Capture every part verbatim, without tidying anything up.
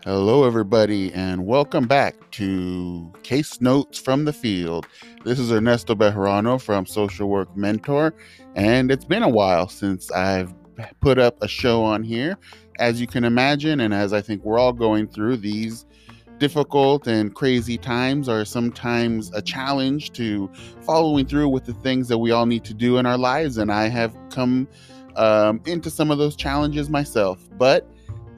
Hello, everybody, and welcome back to Case Notes from the Field. This is Ernesto Bejarano from Social Work Mentor, and it's been a while since I've put up a show on here. As you can imagine, and as I think we're all going through, these difficult and crazy times are sometimes a challenge to following through with the things that we all need to do in our lives, and I have come um, into some of those challenges myself, but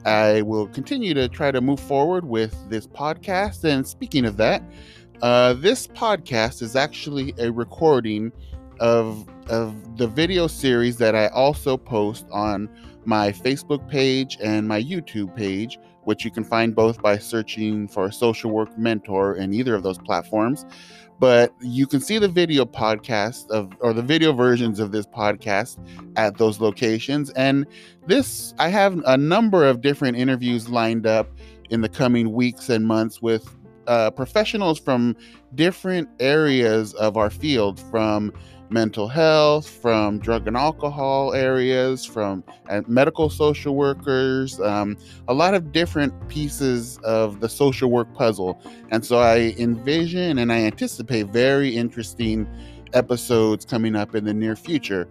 I will continue to try to move forward with this podcast. And speaking of that, uh, this podcast is actually a recording of of the video series that I also post on my Facebook page and my YouTube page, which you can find both by searching for Social Work Mentor in either of those platforms. But you can see the video podcast of, or the video versions of this podcast at those locations. And this, I have a number of different interviews lined up in the coming weeks and months with uh, professionals from different areas of our field, from mental health, from drug and alcohol areas, from uh, medical social workers, um, a lot of different pieces of the social work puzzle. And so I envision and I anticipate very interesting episodes coming up in the near future.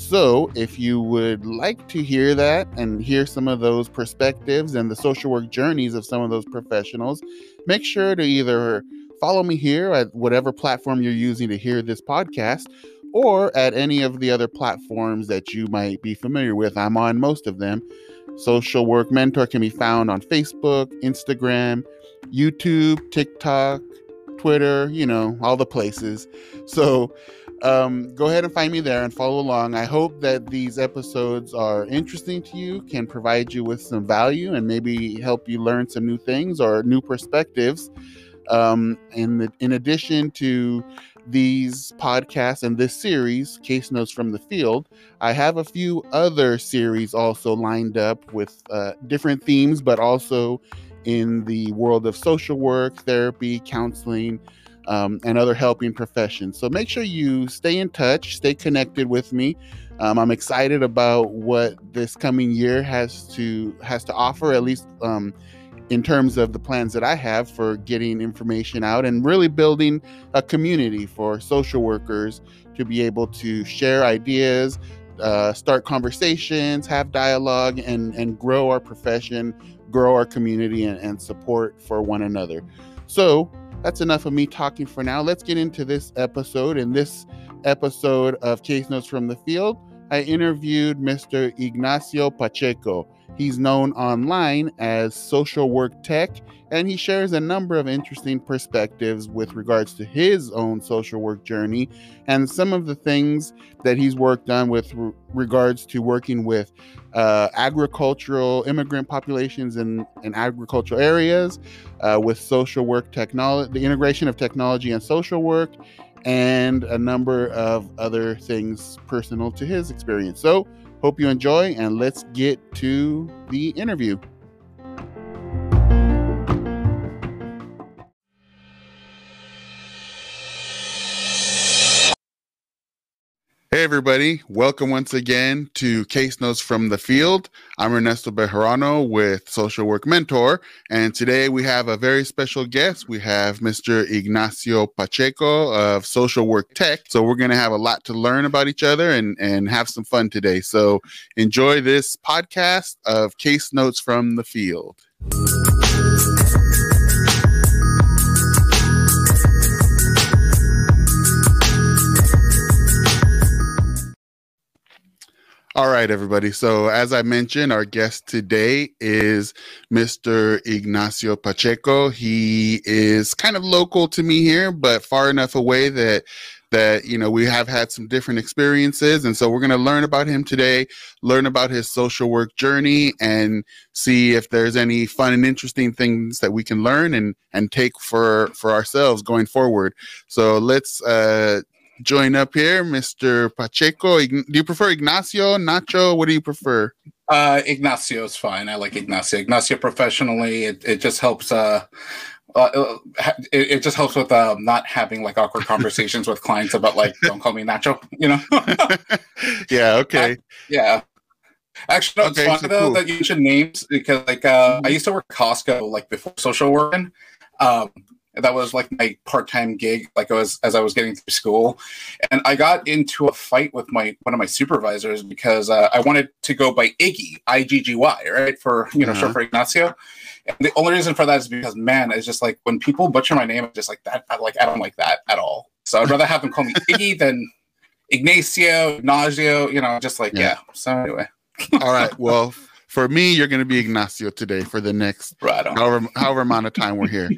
So if you would like to hear that and hear some of those perspectives and the social work journeys of some of those professionals, make sure to either follow me here at whatever platform you're using to hear this podcast, or at any of the other platforms that you might be familiar with. I'm on most of them. Social Work Mentor can be found on Facebook, Instagram, YouTube, TikTok, Twitter, you know, all the places. So um, go ahead and find me there and follow along. I hope that these episodes are interesting to you, can provide you with some value, and maybe help you learn some new things or new perspectives. Um, in, the, in addition to these podcasts and this series, Case Notes from the Field, I have a few other series also lined up with uh, different themes, but also in the world of social work, therapy, counseling, um, and other helping professions. So make sure you stay in touch, stay connected with me. Um, I'm excited about what this coming year has to has to offer, at least um, in terms of the plans that I have for getting information out and really building a community for social workers to be able to share ideas, uh, start conversations, have dialogue, and, and grow our profession, grow our community, and, and support for one another. So that's enough of me talking for now. Let's get into this episode. In this episode of Case Notes from the Field, I interviewed Mister Ignacio Pacheco. He's known online as Social Work Tech, and he shares a number of interesting perspectives with regards to his own social work journey and some of the things that he's worked on with re- regards to working with uh, agricultural immigrant populations in, in agricultural areas, uh, with social work technology, the integration of technology and social work, and a number of other things personal to his experience. So hope you enjoy, and let's get to the interview. Hey everybody, welcome once again to Case Notes from the Field. I'm Ernesto Bejarano with Social Work Mentor, and today we have a very special guest. We have Mister Ignacio Pacheco of Social Work Tech. So we're going to have a lot to learn about each other and, and have some fun today. So enjoy this podcast of Case Notes from the Field. All right, everybody. So as I mentioned, our guest today is Mister Ignacio Pacheco. He is kind of local to me here, but far enough away that that, you know, we have had some different experiences. And so we're going to learn about him today, learn about his social work journey, and see if there's any fun and interesting things that we can learn and, and take for, for ourselves going forward. So let's uh, join up here, Mister Pacheco. Do you prefer Ignacio, Nacho? What do you prefer? Uh, Ignacio is fine. I like Ignacio. Ignacio professionally, it, it just helps. Uh, uh, it, it just helps with um, not having like awkward conversations with clients about like, don't call me Nacho, you know? Yeah. Okay. I, yeah. Actually, no, it's Okay, funny so though cool. that you mentioned names because, like, uh, I Mhm. used to work at Costco like before social working. Um, that was like my part-time gig, like I was as I was getting through school, and I got into a fight with my one of my supervisors because uh, I wanted to go by Iggy, I G G Y, right, for you know short Uh-huh. for Ignacio. And the only reason for that is because, man, it's just like when people butcher my name, it's just like that. I like I don't like that at all. So I'd rather have them call me Iggy than Ignacio, Ignacio. You know, just like Yeah. yeah. So anyway, All right. Well, f- for me, you're going to be Ignacio today for the next right on. however however amount of time we're here.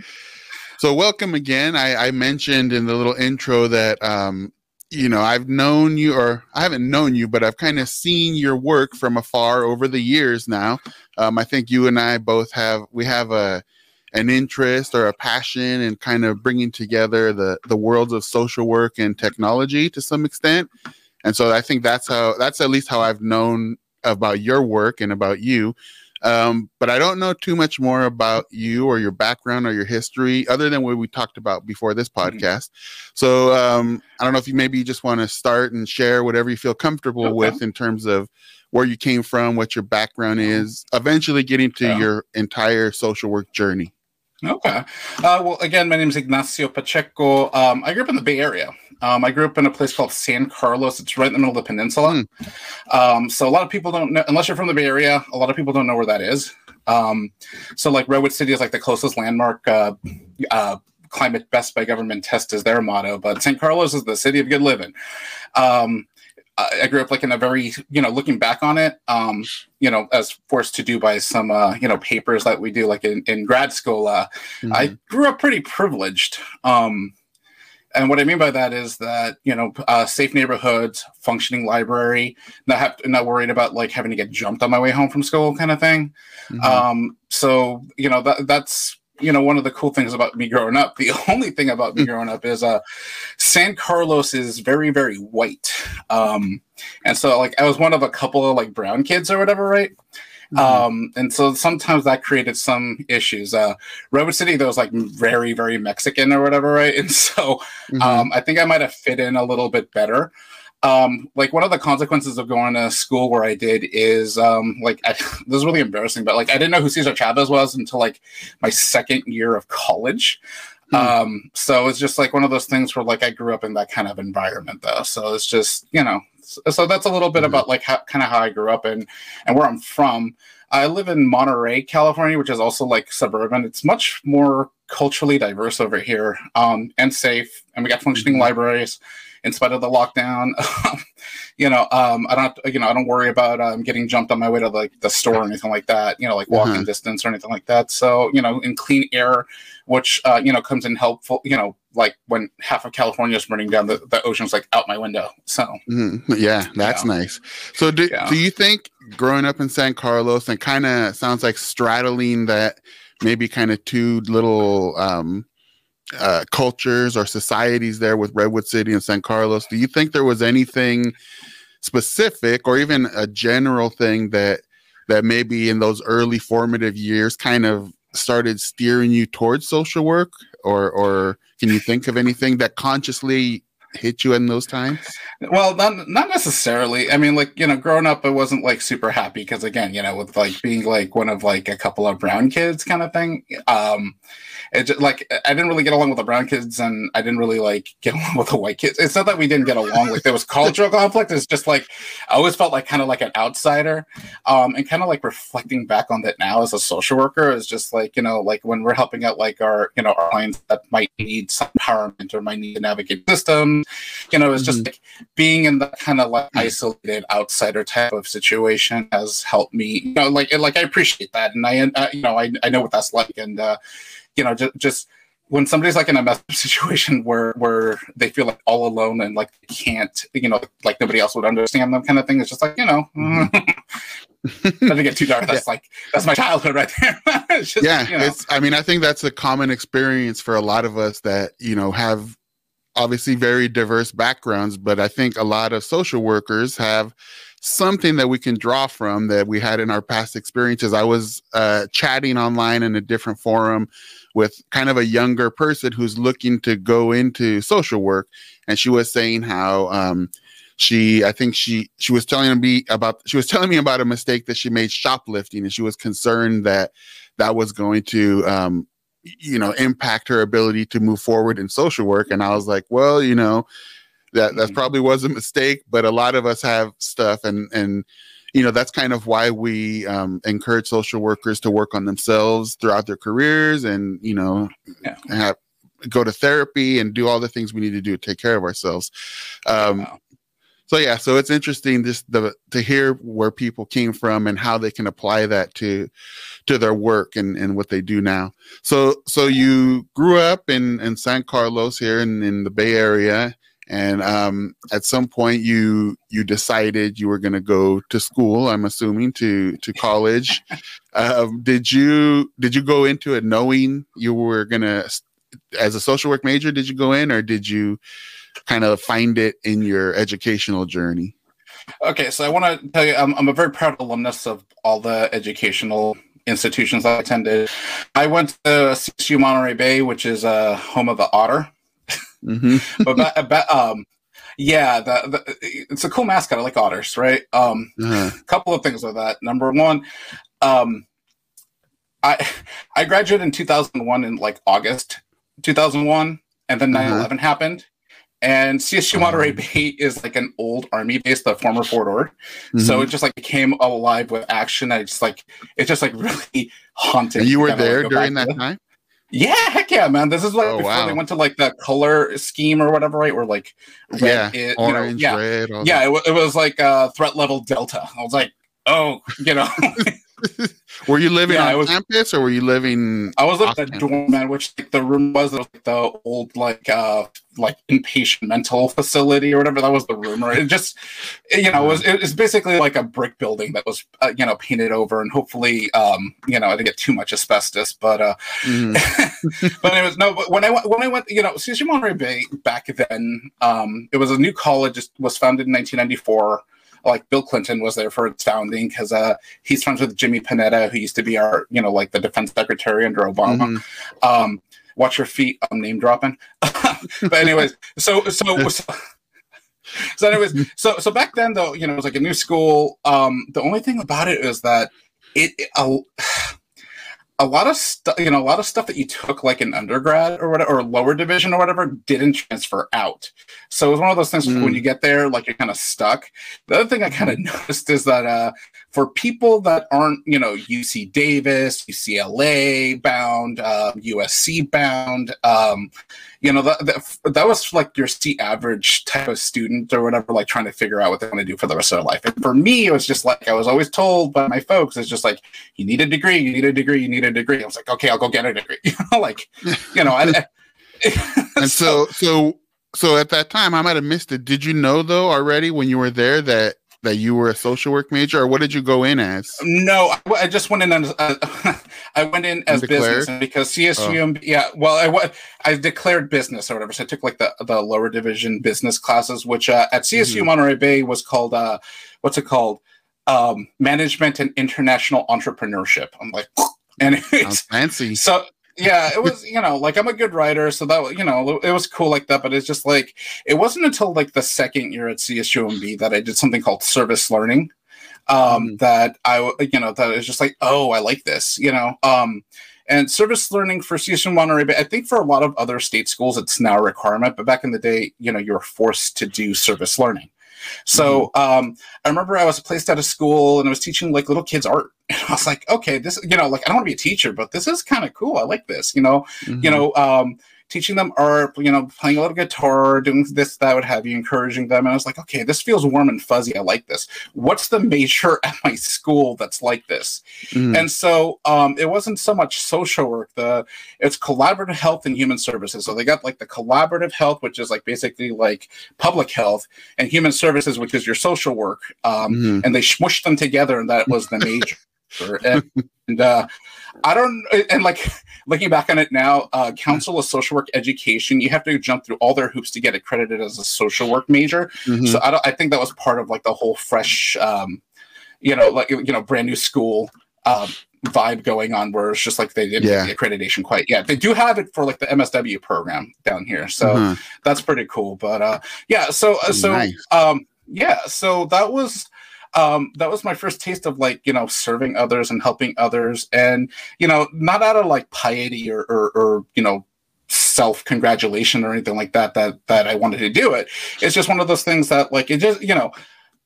So welcome again. I, I mentioned in the little intro that um, you know, I've known you, or I haven't known you, but I've kind of seen your work from afar over the years now. Um, I think you and I both have we have a an interest or a passion in kind of bringing together the the worlds of social work and technology to some extent. And so I think that's how that's at least how I've known about your work and about you. Um, but I don't know too much more about you or your background or your history other than what we talked about before this Mhm. podcast. So um, I don't know if you maybe just want to start and share whatever you feel comfortable Okay. with in terms of where you came from, what your background Yeah. is, eventually getting to Yeah. your entire social work journey. Okay. Uh, well, again, my name is Ignacio Pacheco. Um, I grew up in the Bay Area. Um, I grew up in a place called San Carlos. It's right in the middle of the peninsula. Hmm. Um, so a lot of people don't know, unless you're from the Bay Area, a lot of people don't know where that is. Um, so like Redwood City is like the closest landmark. Uh, uh, climate best by government test is their motto, but San Carlos is the city of good living. Um, I I grew up like in a very, you know, looking back on it, um, you know, as forced to do by some, uh, you know, papers that we do like in, in grad school. Uh, Mhm. I grew up pretty privileged. Um, and what I mean by that is that, you know, uh, safe neighborhoods, functioning library, not have, not worried about like having to get jumped on my way home from school kind of thing. Mhm. Um, so, you know, that that's, you know, one of the cool things about me growing up. The only thing about me growing up is uh, San Carlos is very, very white. Um, and so, like, I was one of a couple of, like, brown kids or whatever, right? Mhm. Um, and so sometimes that created some issues. Uh, Redwood City, that was, like, very, very Mexican or whatever, right? And so Mhm. um, I think I might have fit in a little bit better. Um, like one of the consequences of going to school where I did is um, like I, this is really embarrassing, but like I didn't know who Cesar Chavez was until like my second year of college. Hmm. Um, so it's just like one of those things where like I grew up in that kind of environment though. So it's just, you know, so, so that's a little bit Mhm. about like how kind of how I grew up and and where I'm from. I live in Monterey, California, which is also like suburban. It's much more culturally diverse over here, um, and safe. And we got functioning Mhm. libraries in spite of the lockdown. you know, um, I don't, you know, I don't worry about um, getting jumped on my way to like the store or anything like that. You know, like walking Uh-huh. distance or anything like that. So, you know, in clean air, which uh, you know comes in helpful. You know, like when half of California is burning down, the, the ocean's like out my window. So, Mhm. Yeah, that's Yeah. nice. So do, Yeah. do you think growing up in San Carlos and kind of sounds like straddling that maybe kind of two little um, uh, cultures or societies there with Redwood City and San Carlos, do you think there was anything specific or even a general thing that that maybe in those early formative years kind of started steering you towards social work, or or can you think of anything that consciously hit you in those times? Well, not not necessarily. I mean, like you know, growing up, I wasn't like super happy because again, you know, with like being like one of like a couple of brown kids kind of thing. Um, it just, like I didn't really get along with the brown kids, and I didn't really like get along with the white kids. It's not that we didn't get along; like there was cultural conflict. It's just like I always felt like kind of like an outsider, um, and kind of like reflecting back on that now as a social worker is just like you know, like when we're helping out like our you know our clients that might need some empowerment or might need to navigate systems, you know, it's just Mhm. like being in that kind of like isolated outsider type of situation has helped me. You know, like like I appreciate that, and I uh, you know I I know what that's like, and. uh you know, just, just when somebody's like in a messed up situation where where they feel like all alone and like they can't, you know, like nobody else would understand them, kind of thing. It's just like you know, Mhm. doesn't get too dark. That's like that's my childhood right there. It's just, Yeah, you know. it's I mean, I think that's a common experience for a lot of us that, you know, have obviously very diverse backgrounds, but I think a lot of social workers have something that we can draw from that we had in our past experiences. I was uh, chatting online in a different forum with kind of a younger person who's looking to go into social work, and she was saying how um, she, I think she, she was telling me about, she was telling me about a mistake that she made shoplifting, and she was concerned that that was going to, um, you know, impact her ability to move forward in social work. And I was like, well, you know, that that probably was a mistake, but a lot of us have stuff, and and you know, that's kind of why we um, encourage social workers to work on themselves throughout their careers, and you know, yeah. have go to therapy and do all the things we need to do to take care of ourselves. Um, wow. So yeah, so it's interesting just the to hear where people came from and how they can apply that to to their work and, and what they do now. So so you grew up in, in San Carlos here in, in the Bay Area, and um, at some point you you decided you were going to go to school. I'm assuming to to college. um, did you did you go into it knowing you were going to, as a social work major? Did you go in, or did you kind of find it in your educational journey? Okay, so I want to tell you, I'm, I'm a very proud alumnus of all the educational institutions I attended. I went to C S U Monterey Bay, which is a uh, home of the otter. Mm-hmm. but, but, but um, yeah, the, the, it's a cool mascot. I like otters, right? Um, uh-huh. A couple of things with that. Number one, um, I I graduated in two thousand one in like August two thousand one, and then nine eleven uh-huh. happened. And C S U Monterey um, Bay is like an old army base, the former Fort Ord. Mm-hmm. So it just like came alive with action. I just like, it's just like really haunting. And you were there like during that time? Yeah, heck yeah, man. This is like oh, before wow. they went to like the color scheme or whatever, right? Where like red, yeah, it, orange, you know, yeah, red. All yeah. It, w- it was like uh, threat level Delta. I was like, oh, you know. Were you living yeah, on was, campus, or were you living? I was living in a dorm, man, which like, the room was, was like the old like uh like inpatient mental facility or whatever. That was the room, right? It just, you know, it was it was basically like a brick building that was uh, you know, painted over, and hopefully um you know, I didn't get too much asbestos, but uh mm. but it was no. But when I went when I went, you know, C S U Monterey Bay back then, um it was a new college. It was founded in nineteen ninety-four. Like Bill Clinton was there for its founding because uh, he's friends with Jimmy Panetta, who used to be our, you know, like the defense secretary under Obama. Mm-hmm. Um, watch your feet, I'm name dropping. But anyways, so so so, so anyways, so so back then though, you know, it was like a new school. Um, the only thing about it is that it. it uh, A lot of stuff, you know, a lot of stuff that you took like in undergrad or whatever, or lower division or whatever, didn't transfer out. So it was one of those things mm. when you get there, like you're kind of stuck. The other thing I kind of noticed is that uh, for people that aren't, you know, U C Davis, U C L A bound, uh, U S C bound, um, you know, that, that that was like your C average type of student or whatever, like trying to figure out what they want to do for the rest of their life. And for me, it was just like I was always told by my folks, it's just like, you need a degree, you need a degree, you need a degree. I was like, okay, I'll go get a degree. You know, like, you know, I, I, and so, so, so at that time, I might have missed it. Did you know though already when you were there that that you were a social work major, or what did you go in as? No, I, I just went in as uh, I went in as business, and because C S U, oh. yeah, well, I I declared business or whatever, so I took like the the lower division business classes, which uh, at C S U mm-hmm. Monterey Bay was called uh, what's it called? Um, Management and International Entrepreneurship. I'm like, and it's fancy. So. Yeah, it was, you know, like I'm a good writer, so that, you know, it was cool like that, but it's just like, it wasn't until like the second year at C S U M B that I did something called service learning, um, mm. that I, you know, that is just like, oh, I like this, you know, um, and service learning for C S U Monterey Bay, I think for a lot of other state schools, it's now a requirement, but back in the day, you know, you were forced to do service learning. So um, I remember I was placed at a school and I was teaching like little kids art. And I was like, okay, this, you know, like I don't want to be a teacher, but this is kind of cool. I like this, you know, mm-hmm. you know, um, teaching them art, you know, playing a little guitar, doing this, that, what have you, encouraging them. And I was like, okay, this feels warm and fuzzy. I like this. What's the major at my school that's like this? Mm. And so um, it wasn't so much social work. The it's collaborative health and human services. So they got like the collaborative health, which is like basically like public health, and human services, which is your social work. Um, mm. And they smushed them together, and that was the major. and, and uh, I don't, and like looking back on it now, uh, Council of Social Work Education, you have to jump through all their hoops to get accredited as a social work major. Mm-hmm. So I, don't, I think that was part of like the whole fresh, um, you know, like, you know, brand new school um, vibe going on, where it's just like they didn't yeah. get the accreditation quite yet. They do have it for like the M S W program down here. So mm-hmm. that's pretty cool. But uh, yeah, so, uh, so, nice. um, Yeah, so that was um that was my first taste of like, you know, serving others and helping others, and you know, not out of like piety or or, or you know, self congratulation or anything like that that that I wanted to do it. It's just one of those things that like it just, you know,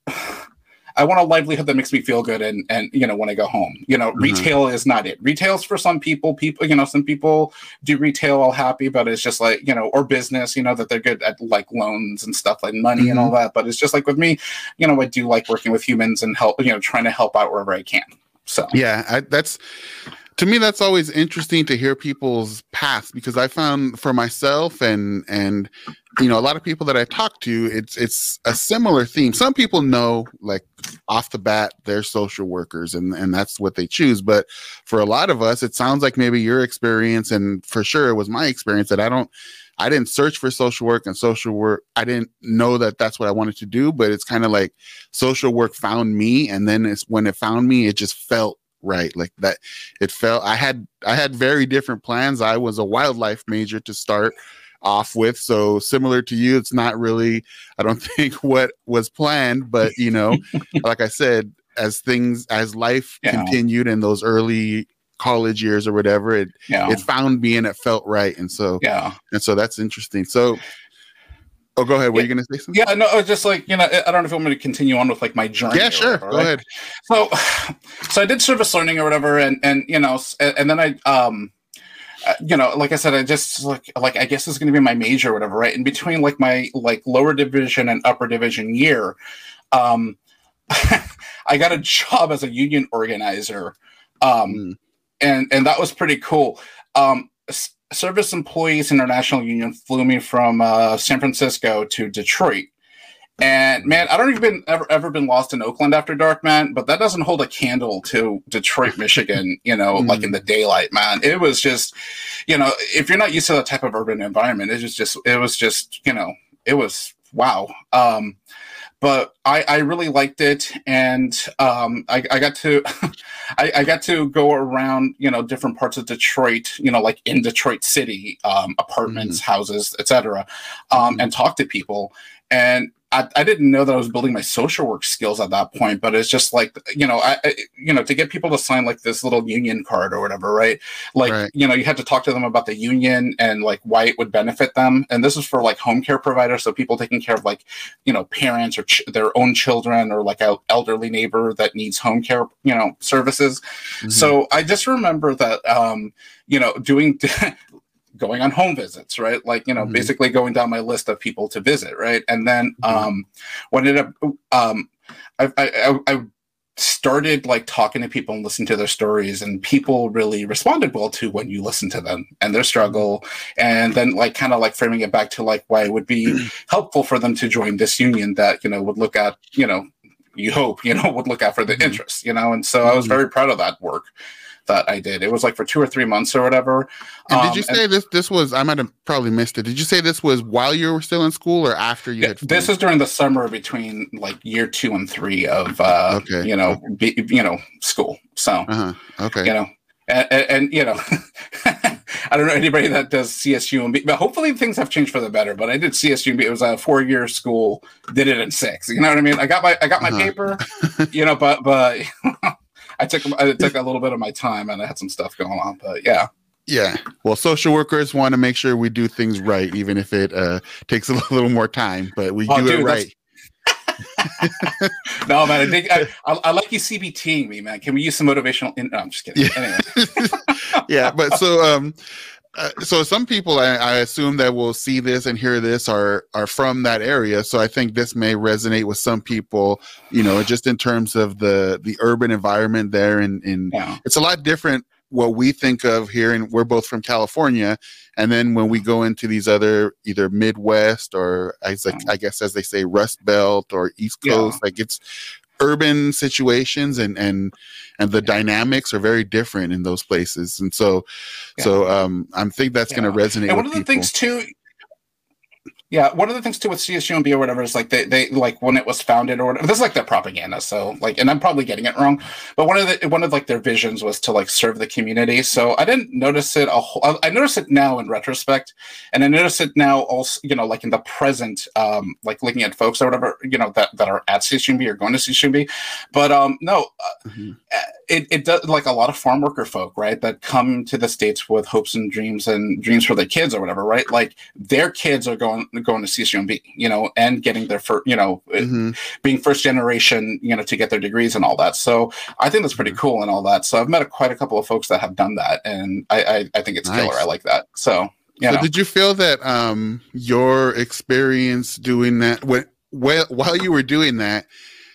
I want a livelihood that makes me feel good, and and you know, when I go home, you know, mm-hmm. retail is not it. Retail's for some people. People, you know, some people do retail all happy, but it's just like, you know, or business, you know, that they're good at like loans and stuff like money mm-hmm. and all that. But it's just like with me, you know, I do like working with humans and help, you know, trying to help out wherever I can. So yeah, I, that's. To me, that's always interesting to hear people's paths, because I found for myself and and you know, a lot of people that I talk to, it's it's a similar theme. Some people know, like off the bat, they're social workers and and that's what they choose. But for a lot of us, it sounds like maybe your experience, and for sure it was my experience, that I don't I didn't search for social work, and social work, I didn't know that that's what I wanted to do. But it's kind of like social work found me, and then it's when it found me, it just felt right, like that. It felt I had I had very different plans. I was a wildlife major to start off with, so similar to you, it's not really, I don't think, what was planned. But you know, like I said, as things as life yeah. continued in those early college years or whatever, it yeah. it found me and it felt right. And so yeah, and so that's interesting. So oh, go ahead. Were yeah. you going to say something? Yeah, no, I was just like, you know, I don't know if you want me to continue on with like my journey. Yeah, sure. Whatever, go right? ahead. So, so I did service learning or whatever, and and you know, and, and then I, um, uh, you know, like I said, I just like like I guess it's going to be my major or whatever, right? In between like my like lower division and upper division year, um, I got a job as a union organizer, um, mm. and and that was pretty cool. Um. Service Employees International Union flew me from uh, San Francisco to Detroit, and man, I don't even been, ever ever been lost in Oakland after dark, man. But that doesn't hold a candle to Detroit, Michigan. You know, mm. like in the daylight, man. It was just, you know, if you're not used to that type of urban environment, it was just, it was just, you know, it was wow. Um, But I, I really liked it, and um, I, I got to I, I got to go around, you know, different parts of Detroit, you know, like in Detroit City, um, apartments, mm-hmm. houses, et cetera, um, mm-hmm. and talk to people. And I, I didn't know that I was building my social work skills at that point, but it's just like, you know, I, I you know, to get people to sign like this little union card or whatever, right? Like, right. you know, you had to talk to them about the union and like why it would benefit them. And this is for like home care providers. So people taking care of like, you know, parents or ch- their own children, or like an elderly neighbor that needs home care, you know, services. Mm-hmm. So I just remember that, um, you know, doing going on home visits, right? Like, you know, mm-hmm. basically going down my list of people to visit, right? And then mm-hmm. um, what ended up, um, I, I, I started like talking to people and listening to their stories, and people really responded well to when you listen to them and their struggle, and then like kind of like framing it back to like why it would be helpful for them to join this union that, you know, would look at, you know, you hope, you know, would look out for the mm-hmm. interests, you know? And so mm-hmm. I was very proud of that work that I did. It was like for two or three months or whatever. And did you um, say and, this this was, I might have probably missed it, did you say this was while you were still in school or after you yeah, had finished? This is during the summer between like year two and three of uh okay. you know okay. be, you know school. So uh-huh. okay, you know, and, and, and you know, I don't know anybody that does C S U M B, but hopefully things have changed for the better. But I did C S U M B. It was a four-year school. Did it in six. You know what I mean? I got my I got my uh-huh. paper. You know, but but. I took I took a little bit of my time, and I had some stuff going on, but yeah. Yeah. Well, social workers want to make sure we do things right, even if it uh, takes a little more time, but we oh, do dude, it right. No, man, I think I, I, I like you CBTing me, man. Can we use some motivational? In- no, I'm just kidding. Yeah. Anyway. Yeah, but so um, uh, so some people I, I assume that will see this and hear this are are from that area. So I think this may resonate with some people, you know, just in terms of the the urban environment there. And in, in yeah. It's a lot different what we think of here, and we're both from California. And then when we go into these other either Midwest or as like, I guess as they say Rust Belt or East Coast, yeah. like it's urban situations, and and and the dynamics are very different in those places. And so yeah. so um I think that's yeah. going to resonate and with one of the people. things too Yeah, one of the things too with C S U M B or whatever is like they, they like when it was founded or whatever. This is like their propaganda, so like, and I'm probably getting it wrong, but one of the one of like their visions was to like serve the community. So I didn't notice it a whole. I notice it now in retrospect, and I notice it now also, you know, like in the present, um, like looking at folks or whatever, you know, that that are at C S U M B or going to C S U M B. But um, no, uh, mm-hmm. it it does like a lot of farm worker folk, right, that come to the States with hopes and dreams and dreams for their kids or whatever, right? Like their kids are going. going to C S U M B, you know, and getting their first, you know, mm-hmm. being first generation, you know, to get their degrees and all that. So I think that's pretty mm-hmm. cool and all that. So I've met a, quite a couple of folks that have done that, and I I, I think it's nice. Killer. I like that. So yeah. So did you feel that um your experience doing that when well while you were doing that,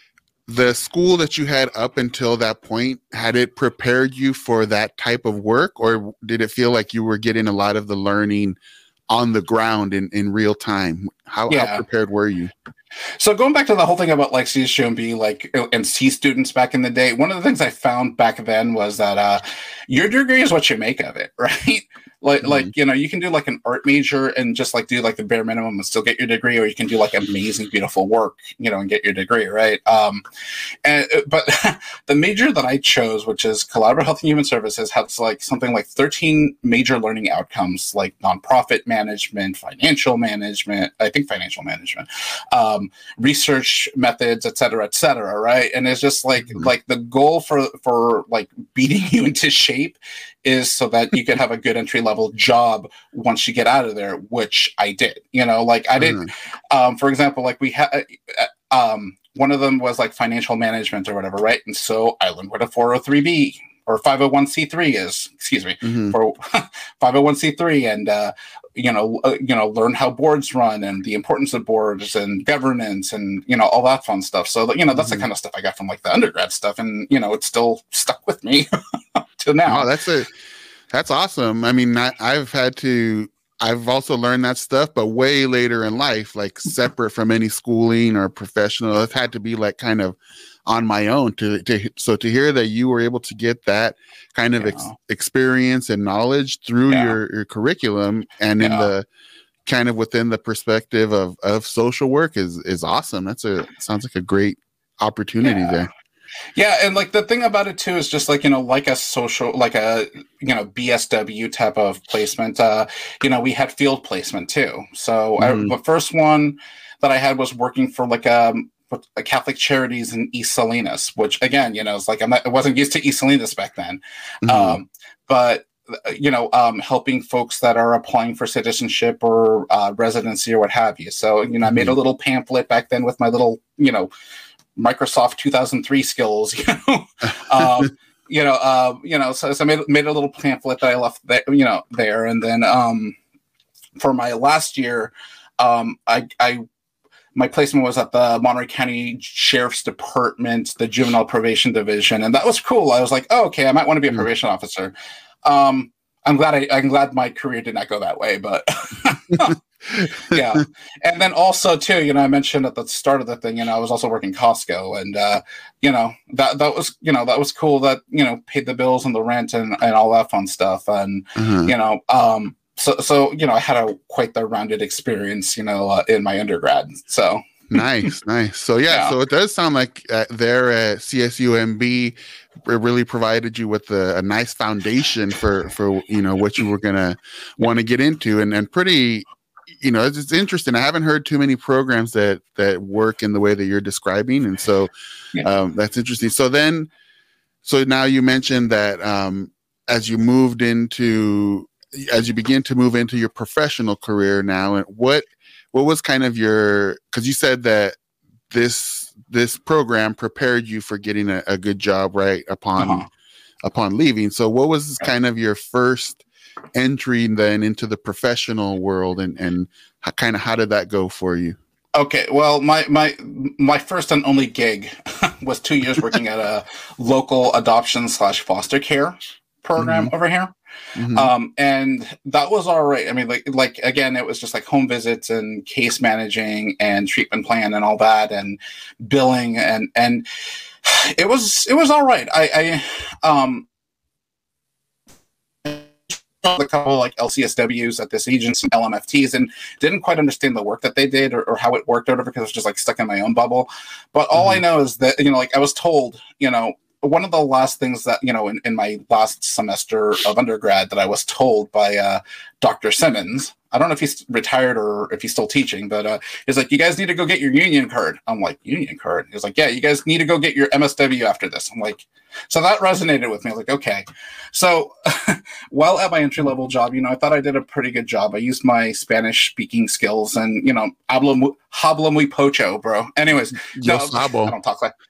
the school that you had up until that point, had it prepared you for that type of work, or did it feel like you were getting a lot of the learning on the ground in, in real time? How, yeah. how prepared were you? So going back to the whole thing about like C S U M B, like, and C students back in the day, one of the things I found back then was that uh, your degree is what you make of it, right? Like, mm-hmm. like, you know, you can do like an art major and just like do like the bare minimum and still get your degree, or you can do like amazing, beautiful work, you know, and get your degree, right? Um, and but the major that I chose, which is Collaborative Health and Human Services, has like something like thirteen major learning outcomes, like nonprofit management, financial management, I think financial management, um, research methods, et cetera, et cetera, right? And it's just like mm-hmm. like the goal for for like beating you into shape is so that you can have a good entry level job once you get out of there, which I did. You know, like I did, mm-hmm. um, for example, like we had, uh, um, one of them was like financial management or whatever, right? And so I learned what a four oh three B or five oh one c three is, excuse me, mm-hmm. for five oh one c three, and uh, you know, uh, you know, learn how boards run and the importance of boards and governance and, you know, all that fun stuff. So, you know, that's mm-hmm. the kind of stuff I got from like the undergrad stuff, and you know, it's still stuck with me to now. Oh, that's a that's awesome. I mean, I, I've had to. I've also learned that stuff, but way later in life, like separate from any schooling or professional. I've had to be like kind of on my own to, to so to hear that you were able to get that kind of ex- experience and knowledge through yeah. your, your curriculum and yeah. in the kind of within the perspective of, of social work is, is awesome. That's a, sounds like a great opportunity yeah. there. Yeah, and like the thing about it too is just like, you know, like a social, like a, you know, B S W type of placement, uh, you know, we had field placement too. So mm-hmm. I, the first one that I had was working for like um, a Catholic Charities in East Salinas, which again, you know, it's like I'm not, I wasn't used to East Salinas back then, mm-hmm. um, but you know, um, helping folks that are applying for citizenship or uh, residency or what have you. So, you know, I made a little pamphlet back then with my little, you know, Microsoft two thousand three skills, you know, um, you know, uh, you know, so, so I made, made a little pamphlet that I left there, you know, there. And then um, for my last year, um, I, I, my placement was at the Monterey County Sheriff's Department, the Juvenile Probation Division. And that was cool. I was like, oh, okay, I might want to be a probation mm-hmm. officer. Um, I'm glad I, I'm glad my career did not go that way, but yeah. And then also too, you know, I mentioned at the start of the thing, you know, I was also working Costco, and uh, you know, that that was, you know, that was cool, that, you know, paid the bills and the rent and, and all that fun stuff. And mm-hmm. you know, um, so so you know, I had a quite the rounded experience, you know, uh, in my undergrad. So nice, nice. So yeah, yeah, so it does sound like uh, there at C S U M B it really provided you with a, a nice foundation for for you know what you were gonna want to get into, and and pretty, you know, it's, it's interesting. I haven't heard too many programs that that work in the way that you're describing, and so yeah. um, that's interesting. So then, so now you mentioned that um, as you moved into as you begin to move into your professional career now, and what what was kind of your, because you said that this this program prepared you for getting a, a good job right upon uh-huh. upon leaving. So what was kind of your first entry then into the professional world, and and how, kind of how did that go for you? Okay, well, my my my first and only gig was two years working at a local adoption slash foster care program mm-hmm. over here. Mm-hmm. Um, and that was all right. I mean, like, like, again, it was just like home visits and case managing and treatment plan and all that, and billing, and, and it was, it was all right. I, I, um, a couple like L C S Ws at this agency, L M F Ts, and didn't quite understand the work that they did or, or how it worked or whatever, because I was just like stuck in my own bubble. But all mm-hmm. I know is that, you know, like I was told, you know, one of the last things that, you know, in, in my last semester of undergrad that I was told by uh, Doctor Simmons, I don't know if he's retired or if he's still teaching, but uh, he's like, you guys need to go get your union card. I'm like, union card? He's like, yeah, you guys need to go get your M S W after this. I'm like, so that resonated with me. I was like, okay. So while at my entry-level job, you know, I thought I did a pretty good job. I used my Spanish-speaking skills and, you know, hablo muy, hablo muy pocho, bro. Anyways, Yo no, sabo. I don't talk like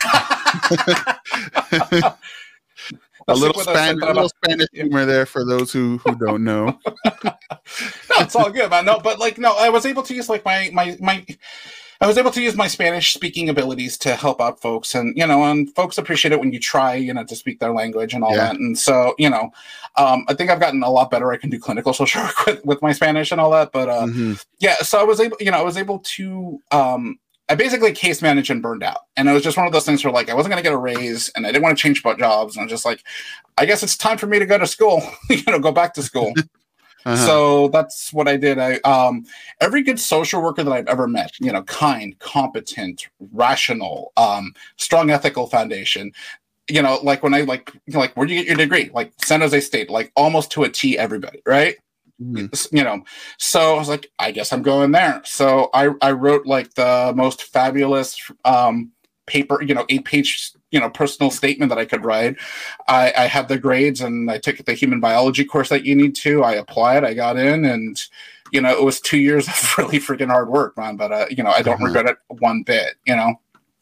a little, Spanish, a little Spanish humor there for those who, who don't know. No, it's all good, man. No, but like, no, I was able to use like my, my, my, I was able to use my Spanish speaking abilities to help out folks, and, you know, and folks appreciate it when you try, you know, to speak their language and all yeah. that. And so, you know, um, I think I've gotten a lot better. I can do clinical social work with, with my Spanish and all that. But uh, mm-hmm. yeah, so I was able, you know, I was able to, um, I basically case managed and burned out. And it was just one of those things where like, I wasn't going to get a raise and I didn't want to change jobs. And I was just like, I guess it's time for me to go to school, you know, go back to school. Uh-huh. So that's what I did. I um, every good social worker that I've ever met, you know, kind, competent, rational, um, strong ethical foundation. You know, like when I like, you know, like, where'd you get your degree? Like San Jose State, like almost to a T, everybody, right? Mm-hmm. You know, so I was like, I guess I'm going there. So I I wrote like the most fabulous um paper, you know, eight page, you know, personal statement that I could write. I, I had the grades and I took the human biology course that you need to. I applied, I got in, and, you know, it was two years of really freaking hard work, man. But, uh, you know, I don't uh-huh. regret it one bit, you know.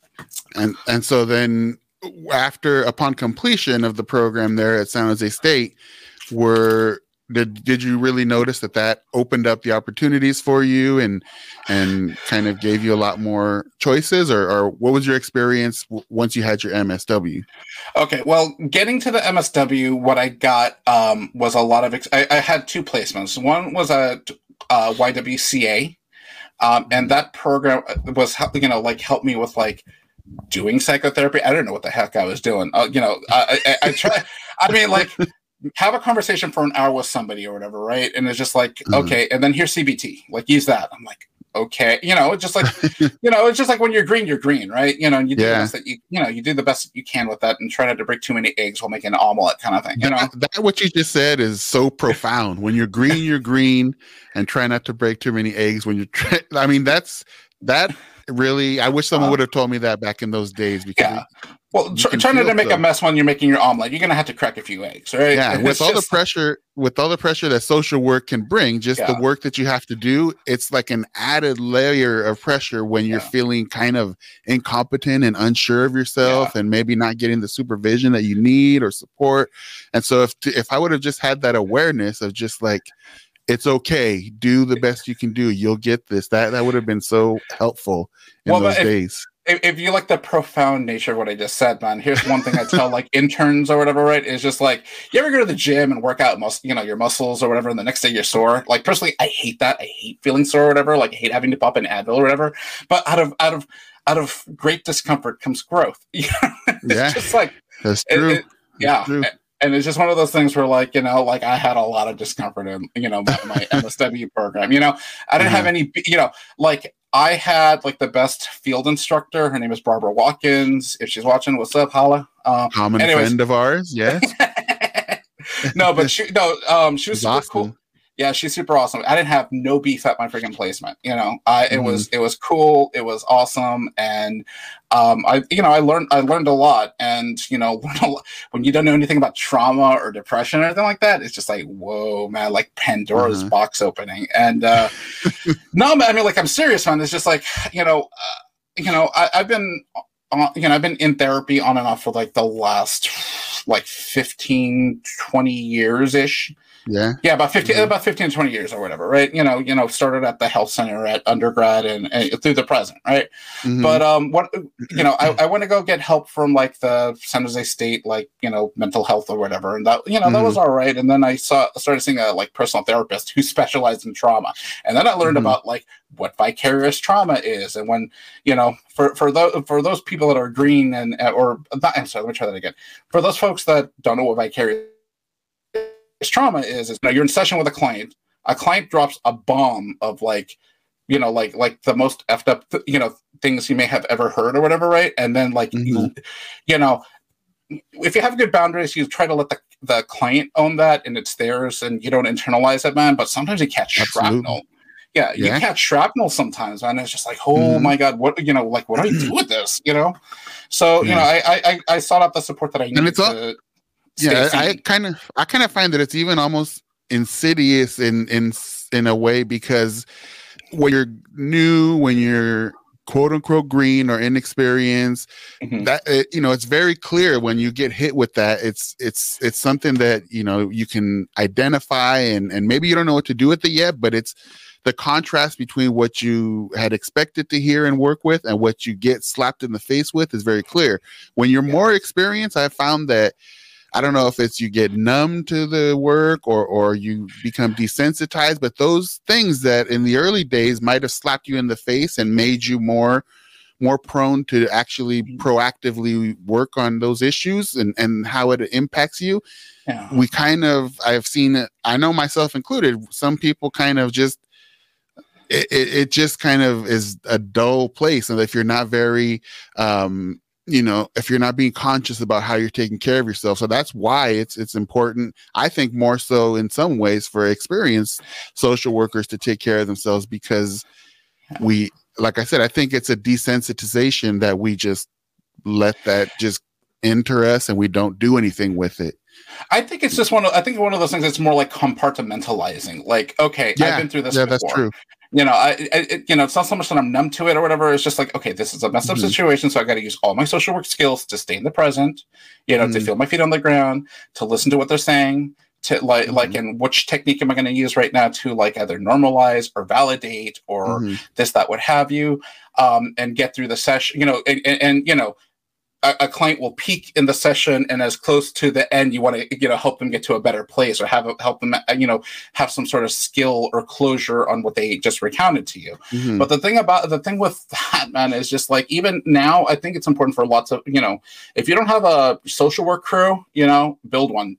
And, and so then after, upon completion of the program there at San Jose State, were, Did did you really notice that that opened up the opportunities for you and and kind of gave you a lot more choices, or, or what was your experience w- once you had your M S W? Okay, well, getting to the M S W, what I got um, was a lot of ex- I, I had two placements. One was a, a Y W C A, um, and that program was, you know, like helped me with like doing psychotherapy. I don't know what the heck I was doing. Uh, you know, I, I, I try. I mean, like. Have a conversation for an hour with somebody or whatever, right? And it's just like, mm-hmm. okay, and then here's C B T, like use that. I'm like, okay, you know, it's just like, you know, it's just like when you're green, you're green, right? You know, and you do yeah. the best that you, you know, you do the best that you can with that, and try not to break too many eggs while making an omelet, kind of thing. You know, that, that what you just said is so profound. When you're green, you're green, and try not to break too many eggs. When you're, tra- I mean, that's that really. I wish someone uh, would have told me that back in those days, because. Yeah. It, Well, tr- trying not to make the, a mess when you're making your omelet, you're gonna have to crack a few eggs, right? Yeah, with all just, the pressure, with all the pressure that social work can bring, just yeah. the work that you have to do, it's like an added layer of pressure when you're yeah. feeling kind of incompetent and unsure of yourself, yeah. and maybe not getting the supervision that you need or support. And so, if if I would have just had that awareness of just like, it's okay, do the best you can do, you'll get this. That that would have been so helpful in well, those if, days. If, if you like the profound nature of what I just said, man, here's one thing I tell like interns or whatever, right? Is just like, you ever go to the gym and work out, mus- you know, your muscles or whatever, and the next day you're sore? Like personally, I hate that. I hate feeling sore or whatever. Like I hate having to pop an Advil or whatever. But out of out of out of great discomfort comes growth. it's yeah, just like that's true. It, it, yeah. True. And it's just one of those things where, like, you know, like I had a lot of discomfort in, you know, my, my M S W program. You know, I didn't mm-hmm. have any, you know, like I had like the best field instructor. Her name is Barbara Watkins. If she's watching, what's up, Holla? Um, Common anyways. friend of ours, yes. no, but she, no, um, she was super awesome. cool. Yeah, she's super awesome. I didn't have no beef at my freaking placement. You know, I it mm-hmm. was it was cool. It was awesome, and um, I you know I learned I learned a lot. And you know, when you don't know anything about trauma or depression or anything like that, it's just like, whoa, man, like Pandora's mm-hmm. box opening. And uh, no, I mean, like I'm serious, man. It's just like you know, uh, you know, I, I've been. Uh, you know, I've been in therapy on and off for like the last like fifteen, twenty years ish. Yeah. Yeah. About fifteen, mm-hmm. about fifteen, twenty years or whatever. Right. You know, you know, started at the health center at undergrad and, and through the present. Right. Mm-hmm. But, um, what, you know, I, I want to go get help from like the San Jose State, like, you know, mental health or whatever. And that, you know, mm-hmm. that was all right. And then I saw, started seeing a like personal therapist who specialized in trauma. And then I learned mm-hmm. about like what vicarious trauma is. And when, you know, for, for those, for those people that are green and, or not, I'm sorry, let me try that again. For those folks that don't know what vicarious trauma is, is you know, you're in session with a client. A client drops a bomb of like, you know, like like the most effed up, th- you know, things you may have ever heard or whatever, right? And then like, mm-hmm. you, you know, if you have good boundaries, you try to let the, the client own that and it's theirs, and you don't internalize it, man. But sometimes you catch Absolutely. shrapnel. Yeah, yeah, you catch shrapnel sometimes, man. It's just like, oh mm-hmm. my god, what you know, like what do I do with this? You know, so yeah. you know, I, I I sought out the support that I need. And it's all, to yeah, I kind of I kind of find that it's even almost insidious in in in a way, because when you're new, when you're quote unquote green or inexperienced, mm-hmm. that it, you know, it's very clear when you get hit with that. It's it's it's something that you know you can identify, and and maybe you don't know what to do with it yet, but it's the contrast between what you had expected to hear and work with and what you get slapped in the face with is very clear. When you're yeah. more experienced, I found that, I don't know if it's you get numb to the work or or you become desensitized, but those things that in the early days might have slapped you in the face and made you more more prone to actually proactively work on those issues and, and how it impacts you. Yeah. We kind of, I've seen it, I know myself included, some people kind of just, It, it, it just kind of is a dull place. And if you're not very, um, you know, if you're not being conscious about how you're taking care of yourself. So that's why it's, it's important, I think, more so in some ways for experienced social workers to take care of themselves, because we, like I said, I think it's a desensitization that we just let that just enter us and we don't do anything with it. I think it's just one of, I think one of those things that's more like compartmentalizing. Like, okay, yeah, I've been through this yeah, before. That's true. You know, I, it, you know, it's not so much that I'm numb to it or whatever. It's just like, okay, this is a messed up mm-hmm. situation, so I got to use all my social work skills to stay in the present. You know, mm-hmm. to feel my feet on the ground, to listen to what they're saying, to like, mm-hmm. like, and which technique am I going to use right now to like either normalize or validate or mm-hmm. this, that, what have you, um, and get through the session. You know, and, and, and you know. A, a client will peak in the session, and as close to the end, you want to, you know, help them get to a better place or have a, help them, you know, have some sort of skill or closure on what they just recounted to you. Mm-hmm. But the thing about the thing with that, man, is just like, even now, I think it's important for lots of, you know, if you don't have a social work crew, you know, build one.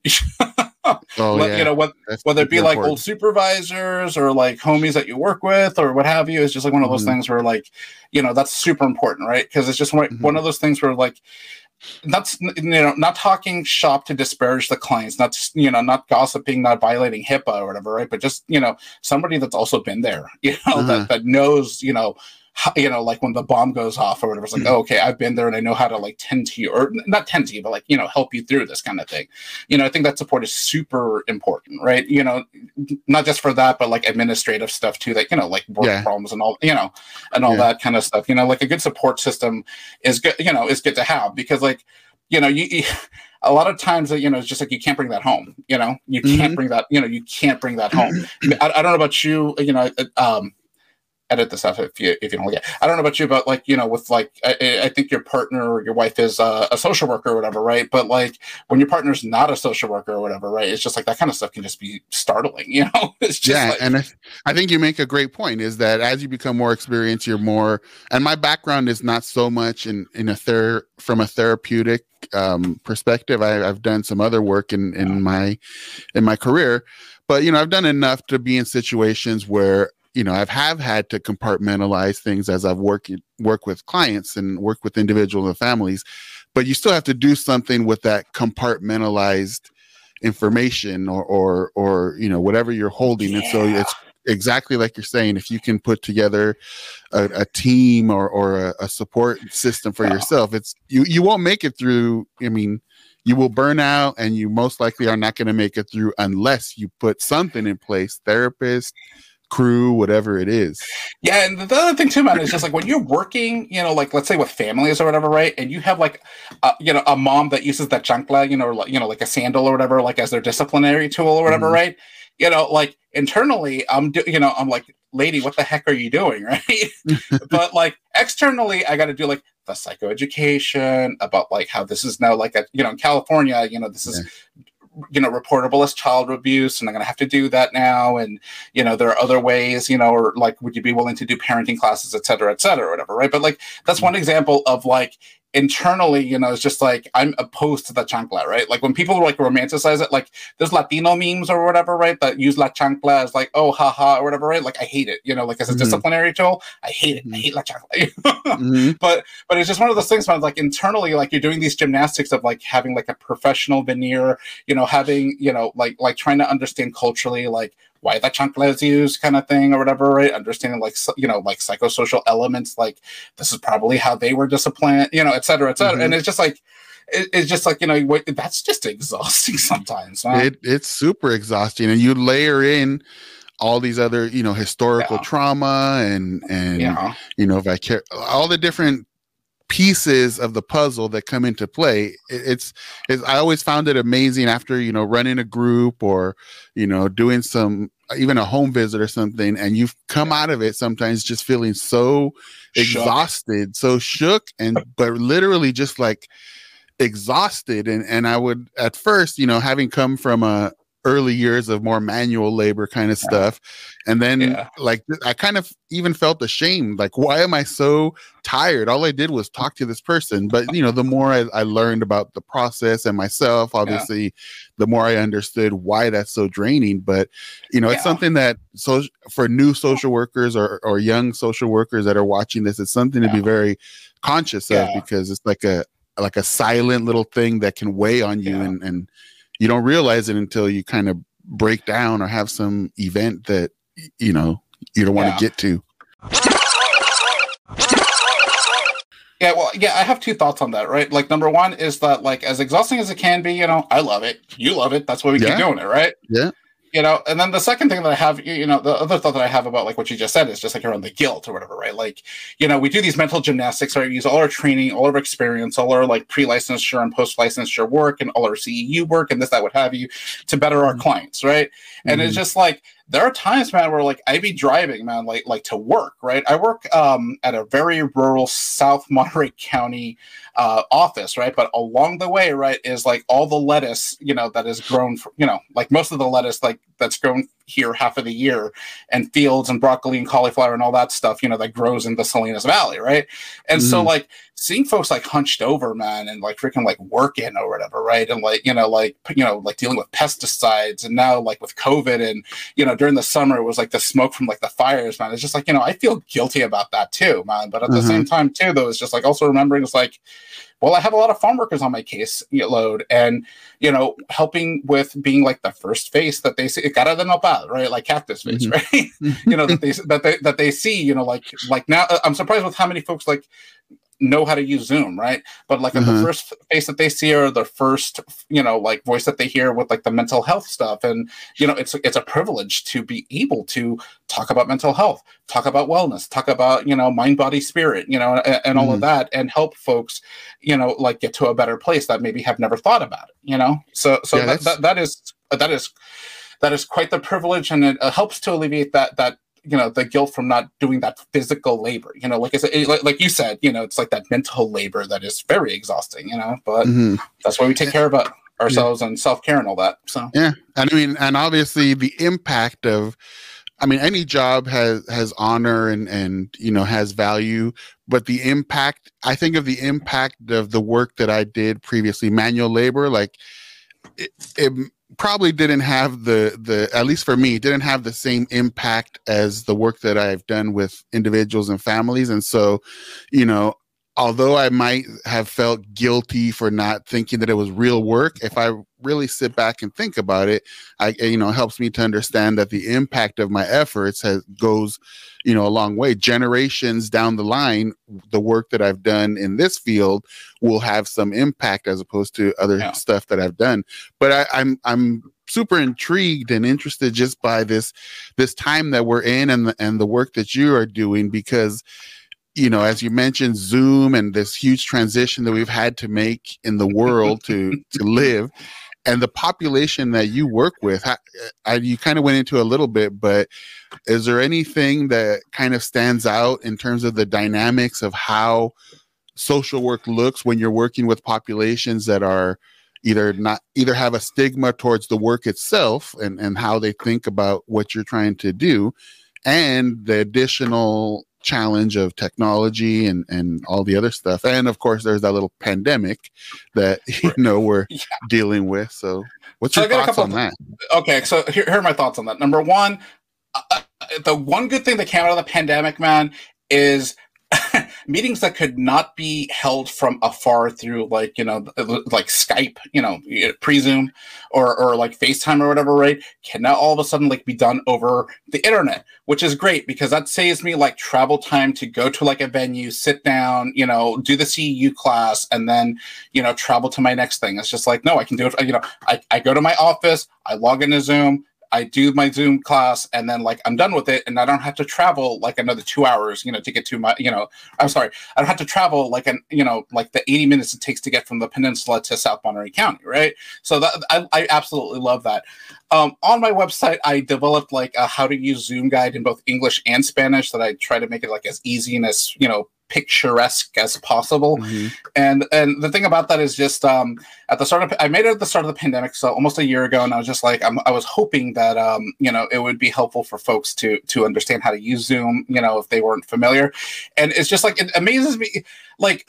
Oh, Let, yeah. You know, what, whether it be like important. Old supervisors or like homies that you work with or what have you, it's just like one of those mm-hmm. things where like, you know, that's super important, right? Because it's just one, mm-hmm. one of those things where like, that's, you know, not talking shop to disparage the clients, not, you know, not gossiping, not violating HIPAA or whatever, right? But just, you know, somebody that's also been there, you know, mm-hmm. that, that knows, you know, how, you know, like when the bomb goes off or whatever, it's like, mm-hmm. oh, okay, I've been there and I know how to like tend to you, or not tend to you, but like, you know, help you through this kind of thing. You know, I think that support is super important, right? You know, not just for that, but like administrative stuff too, that, you know, like work yeah. problems and all, you know, and all yeah. that kind of stuff. You know, like a good support system is good, you know, is good to have, because like, you know, you, you a lot of times, you know, it's just like, you can't bring that home, you know, you mm-hmm. can't bring that, you know, you can't bring that home. I, I don't know about you, you know, um, edit this out if you if you don't like it. I don't know about you, but like, you know, with like, I, I think your partner or your wife is a, a social worker or whatever, right? But like when your partner's not a social worker or whatever, right? It's just like that kind of stuff can just be startling, you know? It's just yeah, like, and I, I think you make a great point, is that as you become more experienced, you're more, and my background is not so much in in a ther from a therapeutic um, perspective. I, I've done some other work in in my in my career, but you know, I've done enough to be in situations where, you know, I've have had to compartmentalize things as I've worked work with clients and work with individuals and families, but you still have to do something with that compartmentalized information or, or, or, you know, whatever you're holding. Yeah. And so it's exactly like you're saying, if you can put together a, a team or, or a, a support system for wow. yourself, it's, you, you won't make it through. I mean, you will burn out, and you most likely are not going to make it through unless you put something in place, therapist, crew, whatever it is. Yeah, and the other thing too, man, is just like when you're working, you know, like let's say with families or whatever, right? And you have like, uh, you know, a mom that uses that chancla, you know, or, you know, like a sandal or whatever, like as their disciplinary tool or whatever, mm-hmm. right? You know, like internally, I'm, do- you know, I'm like, lady, what the heck are you doing, right? But like externally, I got to do like the psychoeducation about like how this is now like a, you know, in California, you know, this is. Yeah. you know, reportable as child abuse, and I'm going to have to do that now. And, you know, there are other ways, you know, or like, would you be willing to do parenting classes, et cetera, et cetera, or whatever. Right. But like, that's one example of like, internally, you know, it's just like I'm opposed to the chancla, right? Like when people like romanticize it, like there's Latino memes or whatever, right? That use la chancla as like, oh, haha, or whatever, right? Like I hate it, you know, like as a mm-hmm. disciplinary tool, I hate it. Mm-hmm. I hate la chancla. mm-hmm. But but it's just one of those things, man. Like internally, like you're doing these gymnastics of like having like a professional veneer, you know, having, you know, like like trying to understand culturally, like why that chancla is used kind of thing or whatever, right? Understanding like, you know, like psychosocial elements, like this is probably how they were disciplined, you know, et cetera, et cetera. Mm-hmm. And it's just like, it, it's just like, you know, what, that's just exhausting sometimes. Huh? It, it's super exhausting. And you layer in all these other, you know, historical yeah. trauma and, and, yeah. you know, vicar- all the different pieces of the puzzle that come into play. It's, it's I always found it amazing after, you know, running a group or, you know, doing some, even a home visit or something, and you've come out of it sometimes just feeling so shook. exhausted, so shook, and but literally just like exhausted. And and I would at first, you know, having come from a early years of more manual labor kind of yeah. stuff, and then yeah. like I kind of even felt ashamed, like why am I so tired? All I did was talk to this person. But you know, the more I, I learned about the process and myself, obviously yeah. the more I understood why that's so draining. But you know, it's yeah. something that so for new social workers or, or young social workers that are watching this, it's something yeah. to be very conscious yeah. of, because it's like a like a silent little thing that can weigh on you, yeah. and and you don't realize it until you kind of break down or have some event that, you know, you don't want yeah. to get to. Yeah, well, yeah, I have two thoughts on that, right? Like, number one is that, like, as exhausting as it can be, you know, I love it. You love it. That's why we yeah. keep doing it, right? Yeah. You know, and then the second thing that I have, you know, the other thought that I have about like what you just said is just like around the guilt or whatever, right? Like, you know, we do these mental gymnastics, right? We use all our training, all our experience, all our like pre-licensure and post-licensure work and all our C E U work and this, that, what have you, to better our mm-hmm. clients, right? And mm-hmm. it's just like, there are times, man, where like I be driving, man, like like to work, right? I work um, at a very rural South Monterey County uh, office, right? But along the way, right, is like all the lettuce, you know, that is grown, for, you know, like most of the lettuce, like that's grown here half of the year, and fields and broccoli and cauliflower and all that stuff, you know, that grows in the Salinas Valley, right? And mm-hmm. so like seeing folks like hunched over, man, and like freaking like working or whatever, right? And like, you know, like, you know, like dealing with pesticides, and now like with COVID, and, you know, during the summer, it was like the smoke from like the fires, man. It's just like, you know, I feel guilty about that too, man. But at mm-hmm. the same time too, though, it's just like also remembering it's like, well, I have a lot of farm workers on my case load, and, you know, helping with being like the first face that they see, cara de nopal, right? Like cactus face, mm-hmm. right? you know, that they, that they, that they see, you know, like, like now I'm surprised with how many folks like know how to use Zoom, right? But like mm-hmm. the first face that they see, or the first, you know, like voice that they hear with like the mental health stuff. And, you know, it's it's a privilege to be able to talk about mental health, talk about wellness, talk about, you know, mind, body, spirit, you know, and, and all mm-hmm. of that, and help folks, you know, like get to a better place that maybe have never thought about it, you know? So so yeah, that, that that is that is that is quite the privilege, and it uh, helps to alleviate that that you know, the guilt from not doing that physical labor, you know, like I said, it, like, like you said, you know, it's like that mental labor that is very exhausting, you know, but mm-hmm. that's why we take care of it ourselves yeah. and self-care and all that. So, yeah. And I mean, and obviously the impact of, I mean, any job has, has honor and, and, you know, has value, but the impact, I think of the impact of the work that I did previously, manual labor, like it, it probably didn't have the the at least for me didn't have the same impact as the work that I've done with individuals and families. And so, you know, although I might have felt guilty for not thinking that it was real work, if I really sit back and think about it, I, you know, it helps me to understand that the impact of my efforts has goes, you know, a long way. Generations down the line, the work that I've done in this field will have some impact as opposed to other yeah. stuff that I've done. But I, I'm, I'm super intrigued and interested just by this, this time that we're in, and the, and the work that you are doing, because, you know, as you mentioned, Zoom and this huge transition that we've had to make in the world to, to live, and the population that you work with, I, I, you kind of went into a little bit, but is there anything that kind of stands out in terms of the dynamics of how social work looks when you're working with populations that are either not, either have a stigma towards the work itself and, and how they think about what you're trying to do, and the additional challenge of technology and, and all the other stuff. And of course, there's that little pandemic that, you know, we're yeah. dealing with. So what's your so thoughts on that? Okay, so here, here are my thoughts on that. Number one, uh, the one good thing that came out of the pandemic, man, is meetings that could not be held from afar through, like, you know, like Skype, you know, pre-Zoom or, or like FaceTime or whatever, right? Can now all of a sudden like be done over the internet, which is great because that saves me like travel time to go to like a venue, sit down, you know, do the C E U class, and then, you know, travel to my next thing. It's just like, no, I can do it. You know, I, I go to my office, I log into Zoom, I do my Zoom class, and then like I'm done with it, and I don't have to travel like another two hours, you know, to get to my, you know, I'm sorry, I don't have to travel like an, you know, like the eighty minutes it takes to get from the peninsula to South Monterey County, right? So that I, I absolutely love that. Um, on my website, I developed like a how to use Zoom guide in both English and Spanish that I try to make it like as easy and as, you know, picturesque as possible. Mm-hmm. And and the thing about that is just um at the start of I made it at the start of the pandemic, so almost a year ago, and I was just like I'm, I was hoping that um you know it would be helpful for folks to to understand how to use Zoom, you know, if they weren't familiar. And it's just like it amazes me, like,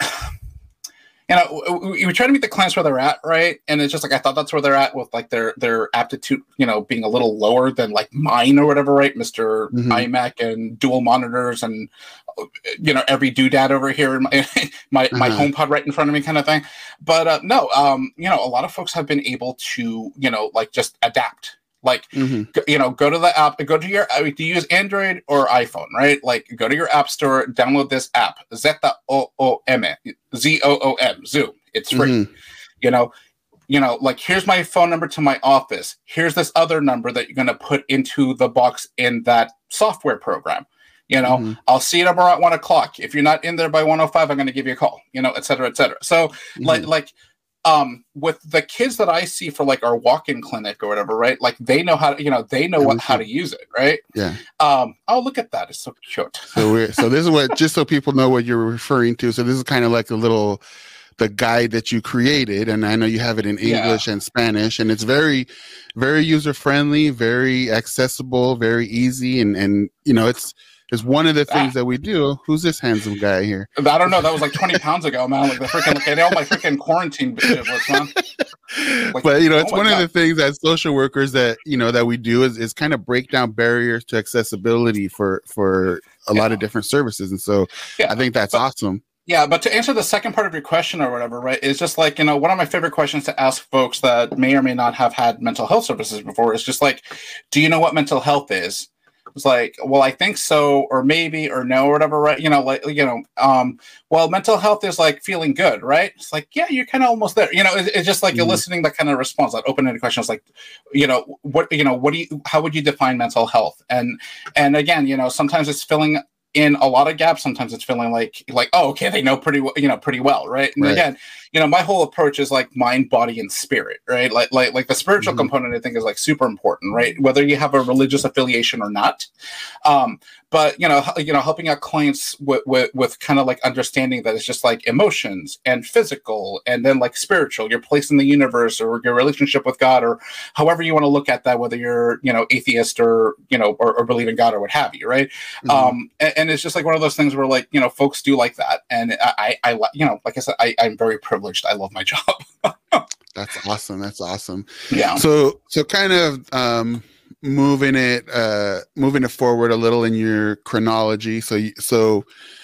you know, we, we try to meet the clients where they're at, right? And it's just like I thought that's where they're at with like their their aptitude, you know, being a little lower than like mine or whatever, right? Mister Mm-hmm. iMac and dual monitors and, you know, every doodad over here in my my, uh-huh. my HomePod right in front of me, kind of thing. But uh, no, um, you know, a lot of folks have been able to, you know, like just adapt. Like, mm-hmm. go, you know, go to the app, go to your, uh, do you use Android or iPhone, right? Like, go to your app store, download this app, Z O O M, Z O O M, Zoom. It's free. Mm-hmm. You know, you know, like, here's my phone number to my office. Here's this other number that you're going to put into the box in that software program. You know, mm-hmm. I'll see you tomorrow at one o'clock. If you're not in there by one oh five, I'm going to give you a call, you know, et cetera, et cetera. So, mm-hmm. like, like, Um, with the kids that I see for like our walk-in clinic or whatever, right? Like they know how to, you know, they know what, how to use it, right? Yeah. Um, oh, look at that. It's so cute. So we're, so this is what, just so people know what you're referring to. So this is kind of like a little, the guide that you created. And I know you have it in English yeah. and Spanish, and it's very, very user-friendly, very accessible, very easy. And, and, you know, it's, It's one of the things ah. that we do. Who's this handsome guy here? I don't know. That was like twenty pounds ago, man. Like the freaking, like, all my freaking quarantine giblets, man. Like, but you know, it's oh one God. of the things as social workers that you know that we do is, is kind of break down barriers to accessibility for for a yeah. lot of different services, and so yeah. I think that's but, awesome. Yeah, but to answer the second part of your question or whatever, right, is just like, you know, one of my favorite questions to ask folks that may or may not have had mental health services before is just like, do you know what mental health is? It's like, well, I think so, or maybe, or no, or whatever, right? You know, like, you know, um, well, mental health is like feeling good, right? It's like, yeah, you're kind of almost there. You know, it, it's just like mm-hmm. eliciting that kind of response, that open-ended question. It's like, you know, what, you know, what do you, how would you define mental health? And, and again, you know, sometimes it's filling in a lot of gaps. Sometimes it's feeling like, like, oh, okay, they know pretty well, you know, pretty well, right? And right. again, you know, my whole approach is like mind, body, and spirit, right? Like, like, like the spiritual mm-hmm. component, I think, is like super important, right? Whether you have a religious affiliation or not. Um, but you know, you know, helping out clients with with, with kind of like understanding that it's just like emotions and physical, and then like spiritual, your place in the universe, or your relationship with God, or however you want to look at that, whether you're, you know, atheist or, you know, or, or believe in God or what have you, right? Mm-hmm. Um, and, and it's just like one of those things where like, you know, folks do like that, and I, I, I you know, like I said, I, I'm very privileged. I love my job. That's awesome. That's awesome. Yeah. So, so kind of um, moving it, uh, moving it forward a little in your chronology. So, you, so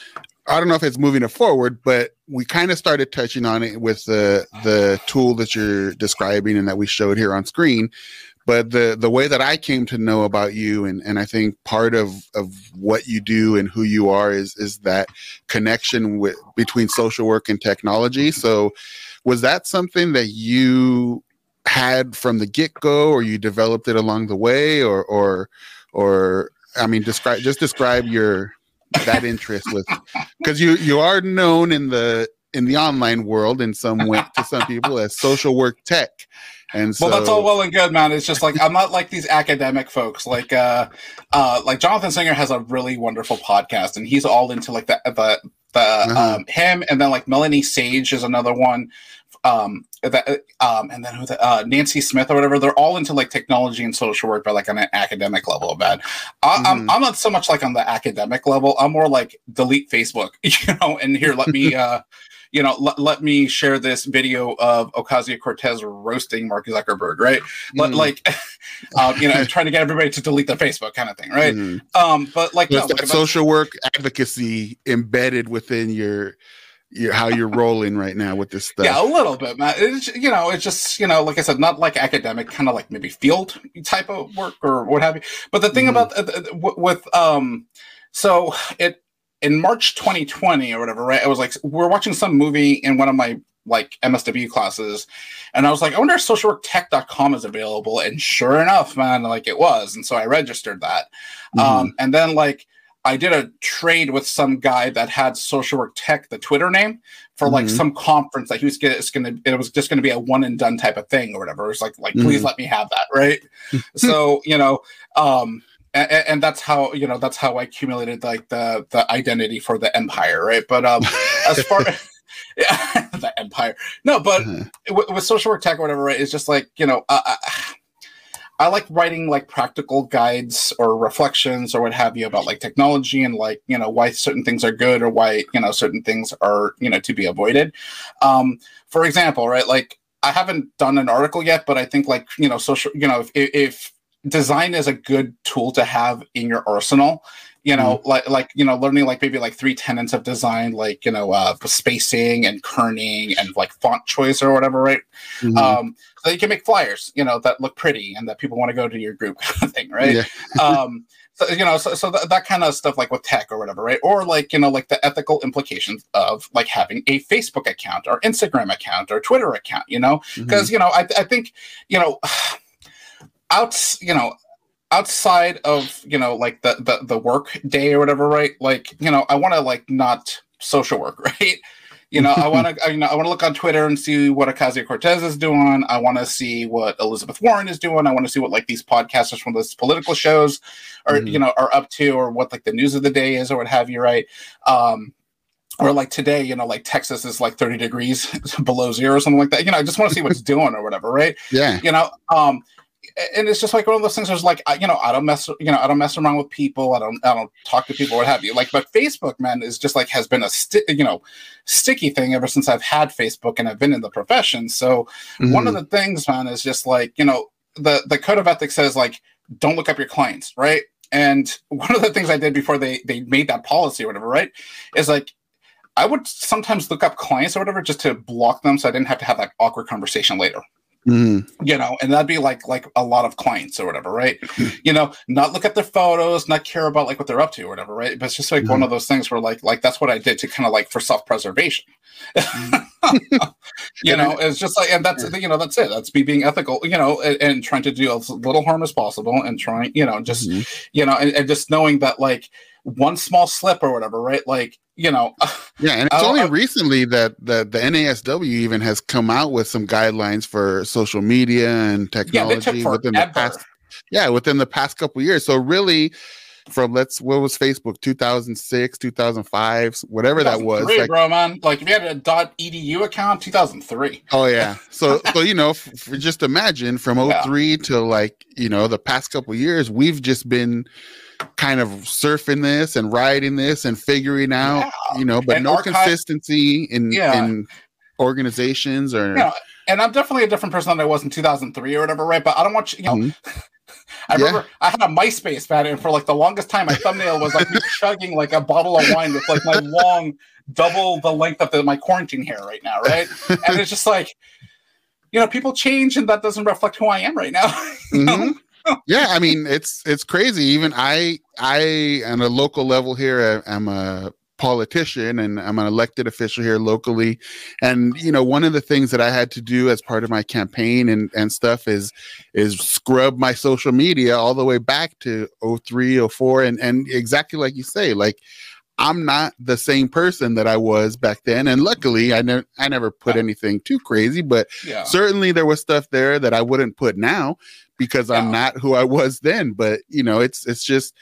I don't know if it's moving it forward, but we kind of started touching on it with the the tool that you're describing and that we showed here on screen. But the the way that I came to know about you, and, and I think part of, of what you do and who you are is is that connection with between social work and technology. So was that something that you had from the get-go, or you developed it along the way, or or or I mean, describe just describe your that interest with, because you you are known in the in the online world in some way to some people as social work tech. And so, well, that's all well and good, man. It's just like, I'm not like these academic folks. Like, uh, uh, like Jonathan Singer has a really wonderful podcast, and he's all into like the the the uh-huh. um, him, and then like Melanie Sage is another one. um, that, um, and then who the, uh, Nancy Smith or whatever. They're all into like technology and social work, but like on an academic level. Bad. I, mm-hmm. I'm I'm not so much like on the academic level. I'm more like delete Facebook, you know. And here, let me. Uh, You know, let, let me share this video of Ocasio-Cortez roasting Mark Zuckerberg, right? Mm. Like, um, you know, trying to get everybody to delete their Facebook kind of thing, right? Mm. Um, but like, so no, like social work advocacy embedded within your, your how you're rolling right now with this stuff. Yeah, a little bit, man. It's, you know, it's just, you know, like I said, not like academic, kind of like maybe field type of work or what have you. But the thing mm. about uh, with, um, so it. In March twenty twenty or whatever, right? I was like, we're watching some movie in one of my like M S W classes, and I was like, I wonder if social work tech dot com is available. And sure enough, man, like it was. And so I registered that. Mm-hmm. Um, and then like I did a trade with some guy that had Social Work Tech, the Twitter name, for like mm-hmm. some conference that he was gonna, it's gonna, it was just gonna be a one and done type of thing or whatever. It was like, like, mm-hmm. please let me have that, right? So, you know, um, And, and that's how, you know, that's how I accumulated like the the identity for the empire, right? But um, as far as yeah, the empire, no, but mm-hmm. with, with social work tech or whatever, right? It's just like, you know, uh, I like writing like practical guides or reflections or what have you about like technology and like, you know, why certain things are good or why, you know, certain things are, you know, to be avoided. Um, for example, right? Like I haven't done an article yet, but I think like, you know, social, you know, if, if design is a good tool to have in your arsenal, you know, mm-hmm. like, like, you know, learning like maybe like three tenets of design, like, you know, uh, spacing and kerning and like font choice or whatever, right? Mm-hmm. Um, so you can make flyers, you know, that look pretty and that people want to go to your group kind of thing, right? Yeah. um, so, you know, so, so th- that kind of stuff like with tech or whatever, right? Or like, you know, like the ethical implications of like having a Facebook account or Instagram account or Twitter account, you know, because, mm-hmm. you know, I, I think, you know, Outs, you know, outside of, you know, like the, the, the work day or whatever, right? Like, you know, I want to like not social work, right? You know, I want to, you know, I want to look on Twitter and see what Ocasio-Cortez is doing. I want to see what Elizabeth Warren is doing. I want to see what like these podcasters from those political shows are, mm-hmm. you know, are up to, or what like the news of the day is or what have you, right? Um, Or like today, you know, like Texas is like thirty degrees below zero or something like that. You know, I just want to see what's doing or whatever, right? Yeah. You know, um, and it's just like one of those things where it's like, you know, I don't mess, you know, I don't mess around with people. I don't, I don't talk to people, what have you. Like, but Facebook, man, is just like, has been a, sti- you know, sticky thing ever since I've had Facebook and I've been in the profession. So mm-hmm. one of the things, man, is just like, you know, the, the code of ethics says like, don't look up your clients. Right. And one of the things I did before they, they made that policy or whatever, right, is like, I would sometimes look up clients or whatever just to block them so I didn't have to have that awkward conversation later. Mm-hmm. You know, and that'd be like like a lot of clients or whatever, right? You know, not look at their photos, not care about like what they're up to or whatever, right? But it's just like mm-hmm. one of those things where like like that's what I did to kind of like for self-preservation. You know, it's just like, and that's you know that's it. That's me being ethical, you know, and, and trying to do as little harm as possible, and trying, you know, just mm-hmm. you know, and, and just knowing that like one small slip or whatever, right? Like, you know, yeah, and it's only recently that the, the N A S W even has come out with some guidelines for social media and technology yeah, within the past, yeah, within the past couple of years. So really, from let's what was Facebook two thousand six, two thousand five, whatever that was, like, bro, man. Like if you had a .edu account, two thousand three. Oh yeah, so so you know, f- f- just imagine from oh three yeah. to like you know the past couple of years, we've just been kind of surfing this and riding this and figuring out, yeah. you know, but and no archive- consistency in yeah. in organizations or. You know, and I'm definitely a different person than I was in two thousand three or whatever, right? But I don't want you, you know. Mm-hmm. I remember yeah. I had a MySpace fan, and for like the longest time, my thumbnail was like me chugging like a bottle of wine with like my long, double the length of the, my quarantine hair right now, right? And it's just like, you know, people change, and that doesn't reflect who I am right now. You know? Mm-hmm. Yeah, I mean it's it's crazy. Even I I on a local level here, I'm a politician and I'm an elected official here locally, and you know one of the things that I had to do as part of my campaign and and stuff is is scrub my social media all the way back to oh three, oh four, and and exactly like you say, like I'm not the same person that I was back then. And luckily I never I never put anything too crazy, but yeah. certainly there was stuff there that I wouldn't put now because I'm yeah. not who I was then. But you know, it's it's just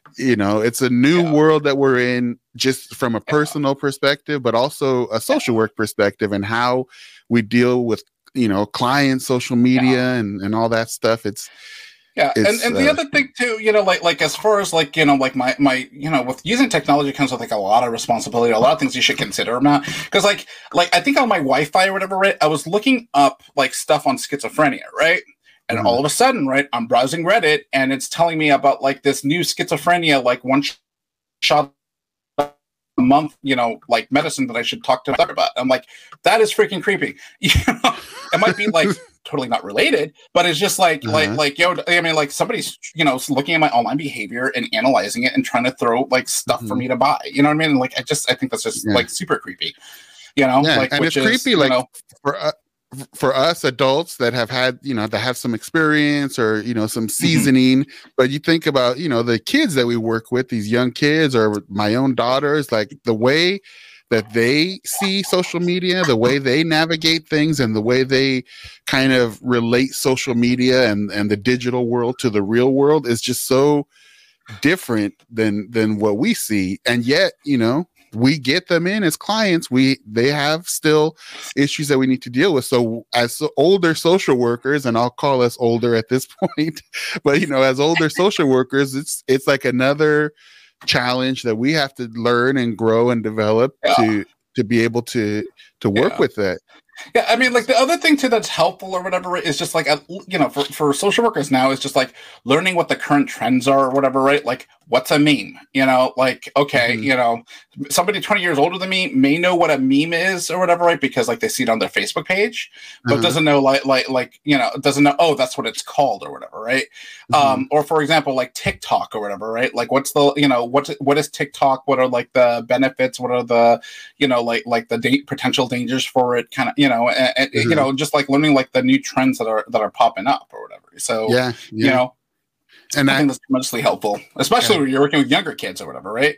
you know, it's a new Yeah. world that we're in, just from a personal yeah. perspective, but also a social work perspective, and how we deal with, you know, clients, social media, yeah. and, and all that stuff. It's, yeah. And, and the uh, other thing too, you know, like, like as far as like, you know, like my, my, you know, with using technology comes with like a lot of responsibility, a lot of things you should consider about. Cause like, like I think on my Wi-Fi or whatever, right, I was looking up like stuff on schizophrenia, right? And mm-hmm. all of a sudden, right, I'm browsing Reddit and it's telling me about like this new schizophrenia, like one sh- shot a month, you know, like medicine that I should talk to my doctor about. I'm like, that is freaking creepy. You know, it might be like totally not related, but it's just like, uh-huh. like, like, yo, I mean, like somebody's, you know, looking at my online behavior and analyzing it and trying to throw like stuff mm-hmm. for me to buy. You know what I mean? Like, I just, I think that's just yeah. like super creepy. You know, yeah. like, and which it's is, creepy, like know, for uh, for us adults that have had, you know, that have some experience or, you know, some seasoning, mm-hmm. but you think about, you know, the kids that we work with, these young kids, or my own daughters, like the way that they see social media, the way they navigate things, and the way they kind of relate social media and, and the digital world to the real world is just so different than than what we see. And yet, you know, we get them in as clients. We they have still issues that we need to deal with. So as older social workers, and I'll call us older at this point, but you know, as older social workers, it's it's like another challenge that we have to learn and grow and develop yeah. to to be able to to work yeah. with that. Yeah, I mean, like the other thing too that's helpful or whatever is just like, you know, for, for social workers now is just like learning what the current trends are or whatever, right? Like, what's a meme? You know, like, okay, mm-hmm. you know, somebody twenty years older than me may know what a meme is or whatever, right? Because like they see it on their Facebook page, but uh-huh. doesn't know like, like, like, you know, doesn't know, oh, that's what it's called or whatever, right? Mm-hmm. Um, or for example, like TikTok or whatever, right? Like what's the, you know, what's, what is TikTok? What are like the benefits? What are the, you know, like, like the da- potential dangers for it kind of, you know, and, and mm-hmm. you know, just like learning like the new trends that are, that are popping up or whatever. So, yeah, yeah. you know, and I, I think that's tremendously helpful, especially yeah. when you're working with younger kids or whatever, right?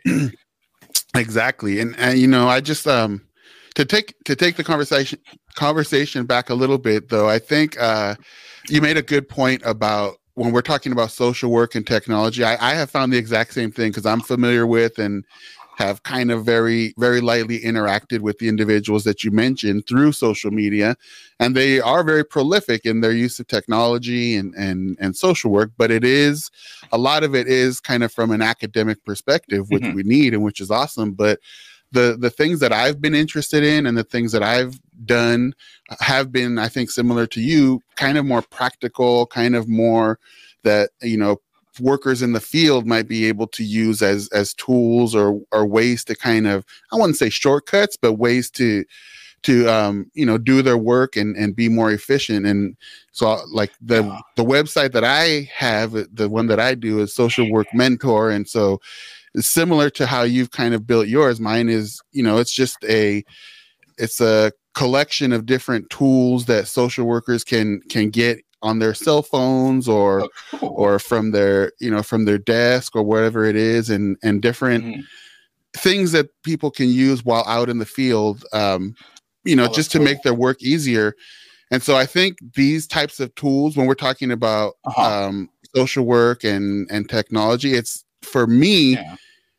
Exactly. And, and, you know, I just, um, to take, to take the conversation, conversation back a little bit though, I think, uh, you made a good point about when we're talking about social work and technology. I, I have found the exact same thing because I'm familiar with and have kind of very, very lightly interacted with the individuals that you mentioned through social media. And they are very prolific in their use of technology and, and, and social work, but it is, a lot of it is kind of from an academic perspective, which mm-hmm. we need and which is awesome. But the, the things that I've been interested in and the things that I've done have been, I think, similar to you, kind of more practical, kind of more that, you know, workers in the field might be able to use as as tools or or ways to kind of, I wouldn't say shortcuts, but ways to to um you know, do their work and and be more efficient. And so like the yeah. the website that I have, the one that I do, is Social Work Mentor. And so it's similar to how you've kind of built yours. Mine is, you know, it's just a it's a collection of different tools that social workers can can get on their cell phones or, oh, cool. or from their, you know, from their desk or whatever it is, and, and different mm-hmm. things that people can use while out in the field, um, you know, oh, just to cool. make their work easier. And so I think these types of tools, when we're talking about uh-huh. um, social work and, and technology, it's, for me, yeah.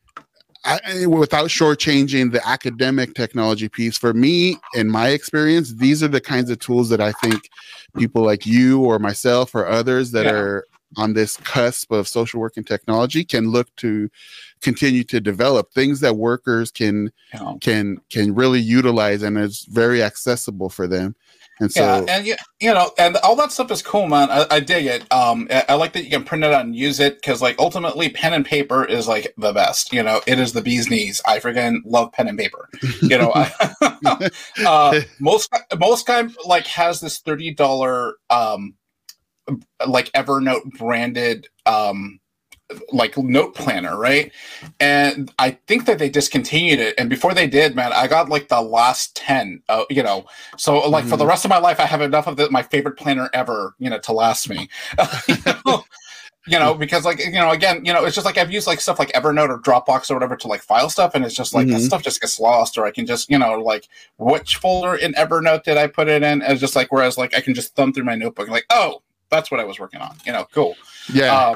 I, without shortchanging the academic technology piece, for me, in my experience, these are the kinds of tools that I think people like you or myself or others that yeah. are on this cusp of social work and technology can look to continue to develop things that workers can yeah. can can really utilize, and it's very accessible for them. And so, yeah, and you, you know, and all that stuff is cool, man. I, I dig it. Um, I, I like that you can print it out and use it, because, like, ultimately, pen and paper is like the best. You know, it is the bee's knees. I freaking love pen and paper. You know, I, uh, most most guy like has this thirty dollar um, like Evernote branded um. like note planner, right? And I think that they discontinued it, and before they did, man, I got like the last ten, uh, you know, so like mm-hmm. for the rest of my life I have enough of the, my favorite planner ever, you know, to last me. you know? You know, because like, you know, again, you know, it's just like I've used like stuff like Evernote or Dropbox or whatever to like file stuff, and it's just like mm-hmm. that stuff just gets lost, or I can just, you know, like which folder in Evernote did I put it in? And it's just like, whereas like I can just thumb through my notebook and like, oh, that's what I was working on, you know, cool. Yeah. Um,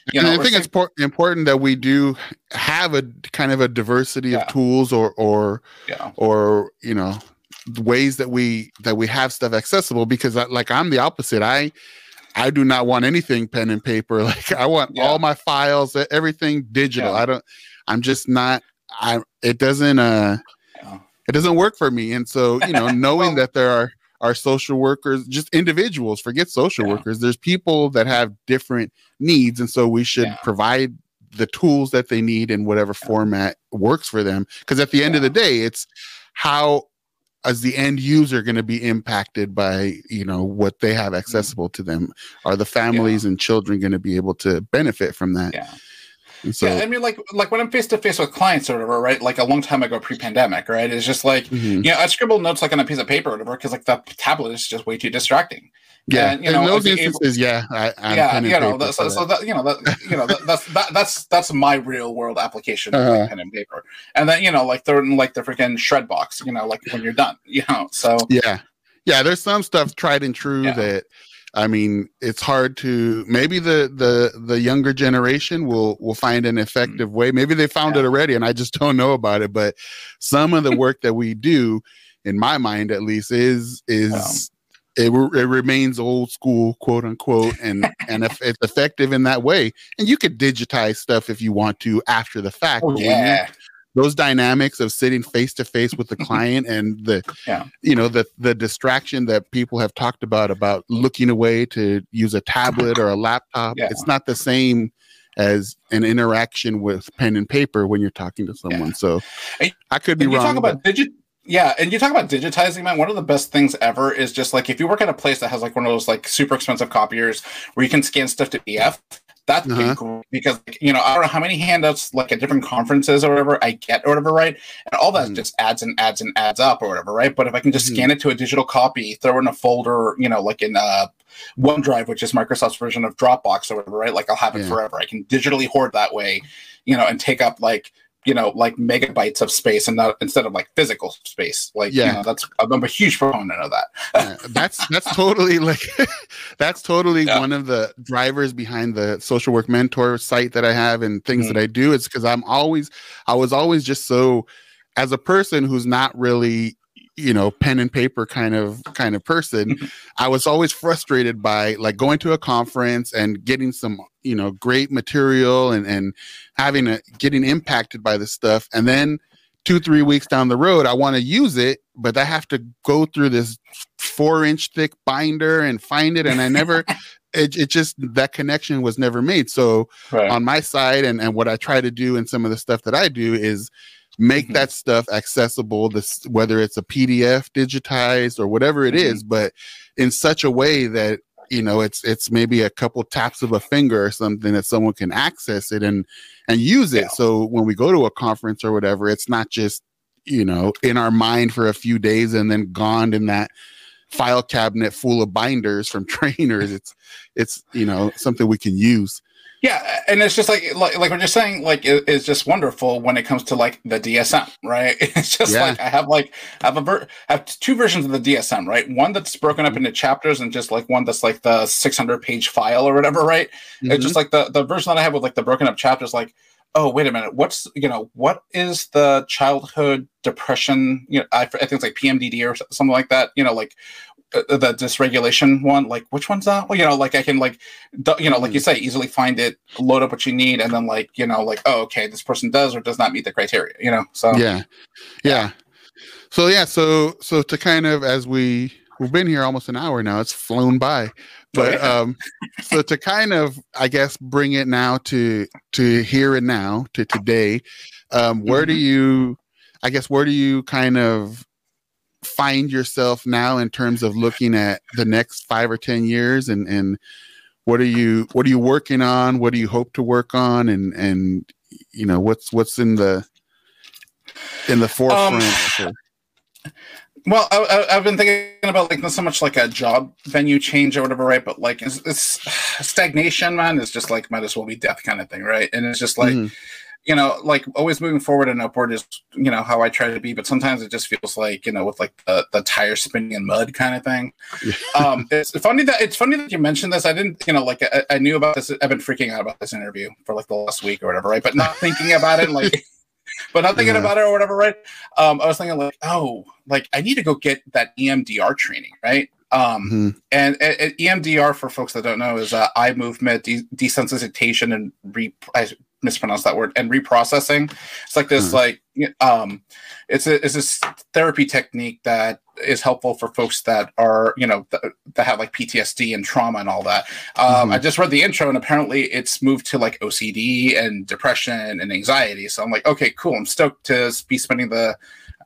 you And know, I we're think it's saying, por- important that we do have a kind of a diversity of yeah, tools, or or yeah, or you know, ways that we that we have stuff accessible. Because I, like I'm the opposite. I I do not want anything pen and paper. Like I want yeah, all my files, e- everything digital. yeah, I don't. I'm just not. I. It doesn't. Uh. yeah. It doesn't work for me. And so, you know, knowing Well, that there are are social workers, just individuals. Forget social yeah, workers. There's people that have different needs, and so we should yeah, provide the tools that they need in whatever yeah, format works for them. Because at the end of the yeah, day, it's how as the end user going to be impacted by, you know, what they have mm, accessible to them. Are the yeah, families and children going to be able to benefit from that? yeah. And Yeah, so, I mean, like, like when I'm face to face with clients or whatever, right? Like a long time ago, pre-pandemic, right? It's just like, mhm. you know, I scribble notes like on a piece of paper or whatever because like the tablet is just way too distracting, Yeah, and you in know, I'd those be able, instances, yeah, I, I'm yeah, pen and you know, paper that, for so, so that you know that you know that, that's that, that's that's my real world application of like that. pen and paper, and then you know, like they're in like the freaking shred box, you know, like when you're done, you know, so Yeah. Yeah, there's some stuff tried and true yeah, that I mean, it's hard to maybe the the the younger generation will will find an mm, effective way. Maybe they found it yeah, already and I just don't know about it, but some of the work that we do in my mind at least is um, is it, re- it remains old school, quote unquote, and and if it's effective in that way. And you could digitize stuff if you want to after the fact, oh but when you're yeah, those dynamics of sitting face to face with the client and the yeah, you know the the distraction that people have talked about about looking away to use a tablet or a laptop, yeah, it's not the same as an interaction with pen and paper when you're talking to yeah. someone. So And, I could be and you talk wrong, but about digit. Yeah, and you talk about digitizing, man. One of the best things ever is just like if you work at a place that has like one of those like super expensive copiers where you can scan stuff to P D F. That's been uh-huh. cool because you know I don't know how many handouts like at different conferences or whatever I get or whatever, right? And all that Mm-hmm. just adds and adds and adds up or whatever, right? But if I can just Mm-hmm. scan it to a digital copy, throw it in a folder, you know, like in uh, OneDrive, which is Microsoft's version of Dropbox or whatever, right? Like I'll have it Yeah. forever. I can digitally hoard that way, you know, and take up like you know, like megabytes of space and not instead of like physical space. Like, Yeah. you know, that's I'm a huge proponent of that. Yeah, that's that's totally like that's totally Yeah. one of the drivers behind the social work mentor site that I have and things Mhm. that I do. It's because I'm always I was always just so as a person who's not really you know pen and paper kind of kind of person, I was always frustrated by like going to a conference and getting some you know great material and and having a getting impacted by this stuff, and then two three weeks down the road I want to use it, but I have to go through this four inch thick binder and find it, and I never it, it just that connection was never made. So Right. on my side and and what I try to do and some of the stuff that I do is make Mhm. that stuff accessible, this whether it's a P D F digitized or whatever it Mhm. is, but in such a way that you know it's it's maybe a couple taps of a finger or something that someone can access it and and use it. Yeah. So when we go to a conference or whatever, it's not just you know in our mind for a few days and then gone in that file cabinet full of binders from trainers. It's it's you know something we can use. Yeah, and it's just like like like what you're saying, like it, it's just wonderful when it comes to like the D S M, right? It's just Yeah. like I have like I have a ver- I have two versions of the D S M, right? One that's broken up into chapters and just like one that's like the six hundred page file or whatever, right? Mhm. It's just like the the version that I have with like the broken up chapters, like oh wait a minute, what's you know what is the childhood depression? You know, I, I think it's like P M D D or something like that. You know, like uh, the dysregulation one, like which one's that? Well, you know, like I can like, d- you know, like you say, easily find it, load up what you need, and then like, you know, like, oh, okay, this person does or does not meet the criteria, you know? So Yeah. Yeah. So yeah, so so to kind of as we we've been here almost an hour now, it's flown by. But yeah. um so to kind of I guess bring it now to to here and now to today, um where do Mhm. you I guess where do you kind of find yourself now in terms of looking at the next five or ten years and and what are you what are you working on? What do you hope to work on? And and you know what's what's in the in the forefront? Um, for- Well, I, I, I've been thinking about like not so much like a job venue change or whatever, right? But like it's, it's stagnation, man. Is just like might as well be death kind of thing, right? And it's just like Mhm. you know, like always moving forward and upward is, you know, how I try to be. But sometimes it just feels like, you know, with like the, the tire spinning in mud kind of thing. um, it's funny that it's funny that you mentioned this. I didn't, you know, like I, I knew about this. I've been freaking out about this interview for like the last week or whatever, right? But not thinking about it, like, but not thinking yeah. about it or whatever, right? Um, I was thinking like, oh, like I need to go get that E M D R training, right? Um, mm-hmm. and, and E M D R, for folks that don't know, is uh, eye movement de- desensitization and re. I mispronounced that word and reprocessing. It's like this, mm-hmm. like um, it's a it's this therapy technique that is helpful for folks that are, you know, th- that have like P T S D and trauma and all that. Um, mm-hmm. I just read the intro, and apparently it's moved to like O C D and depression and anxiety. So I'm like, okay, cool. I'm stoked to be spending the,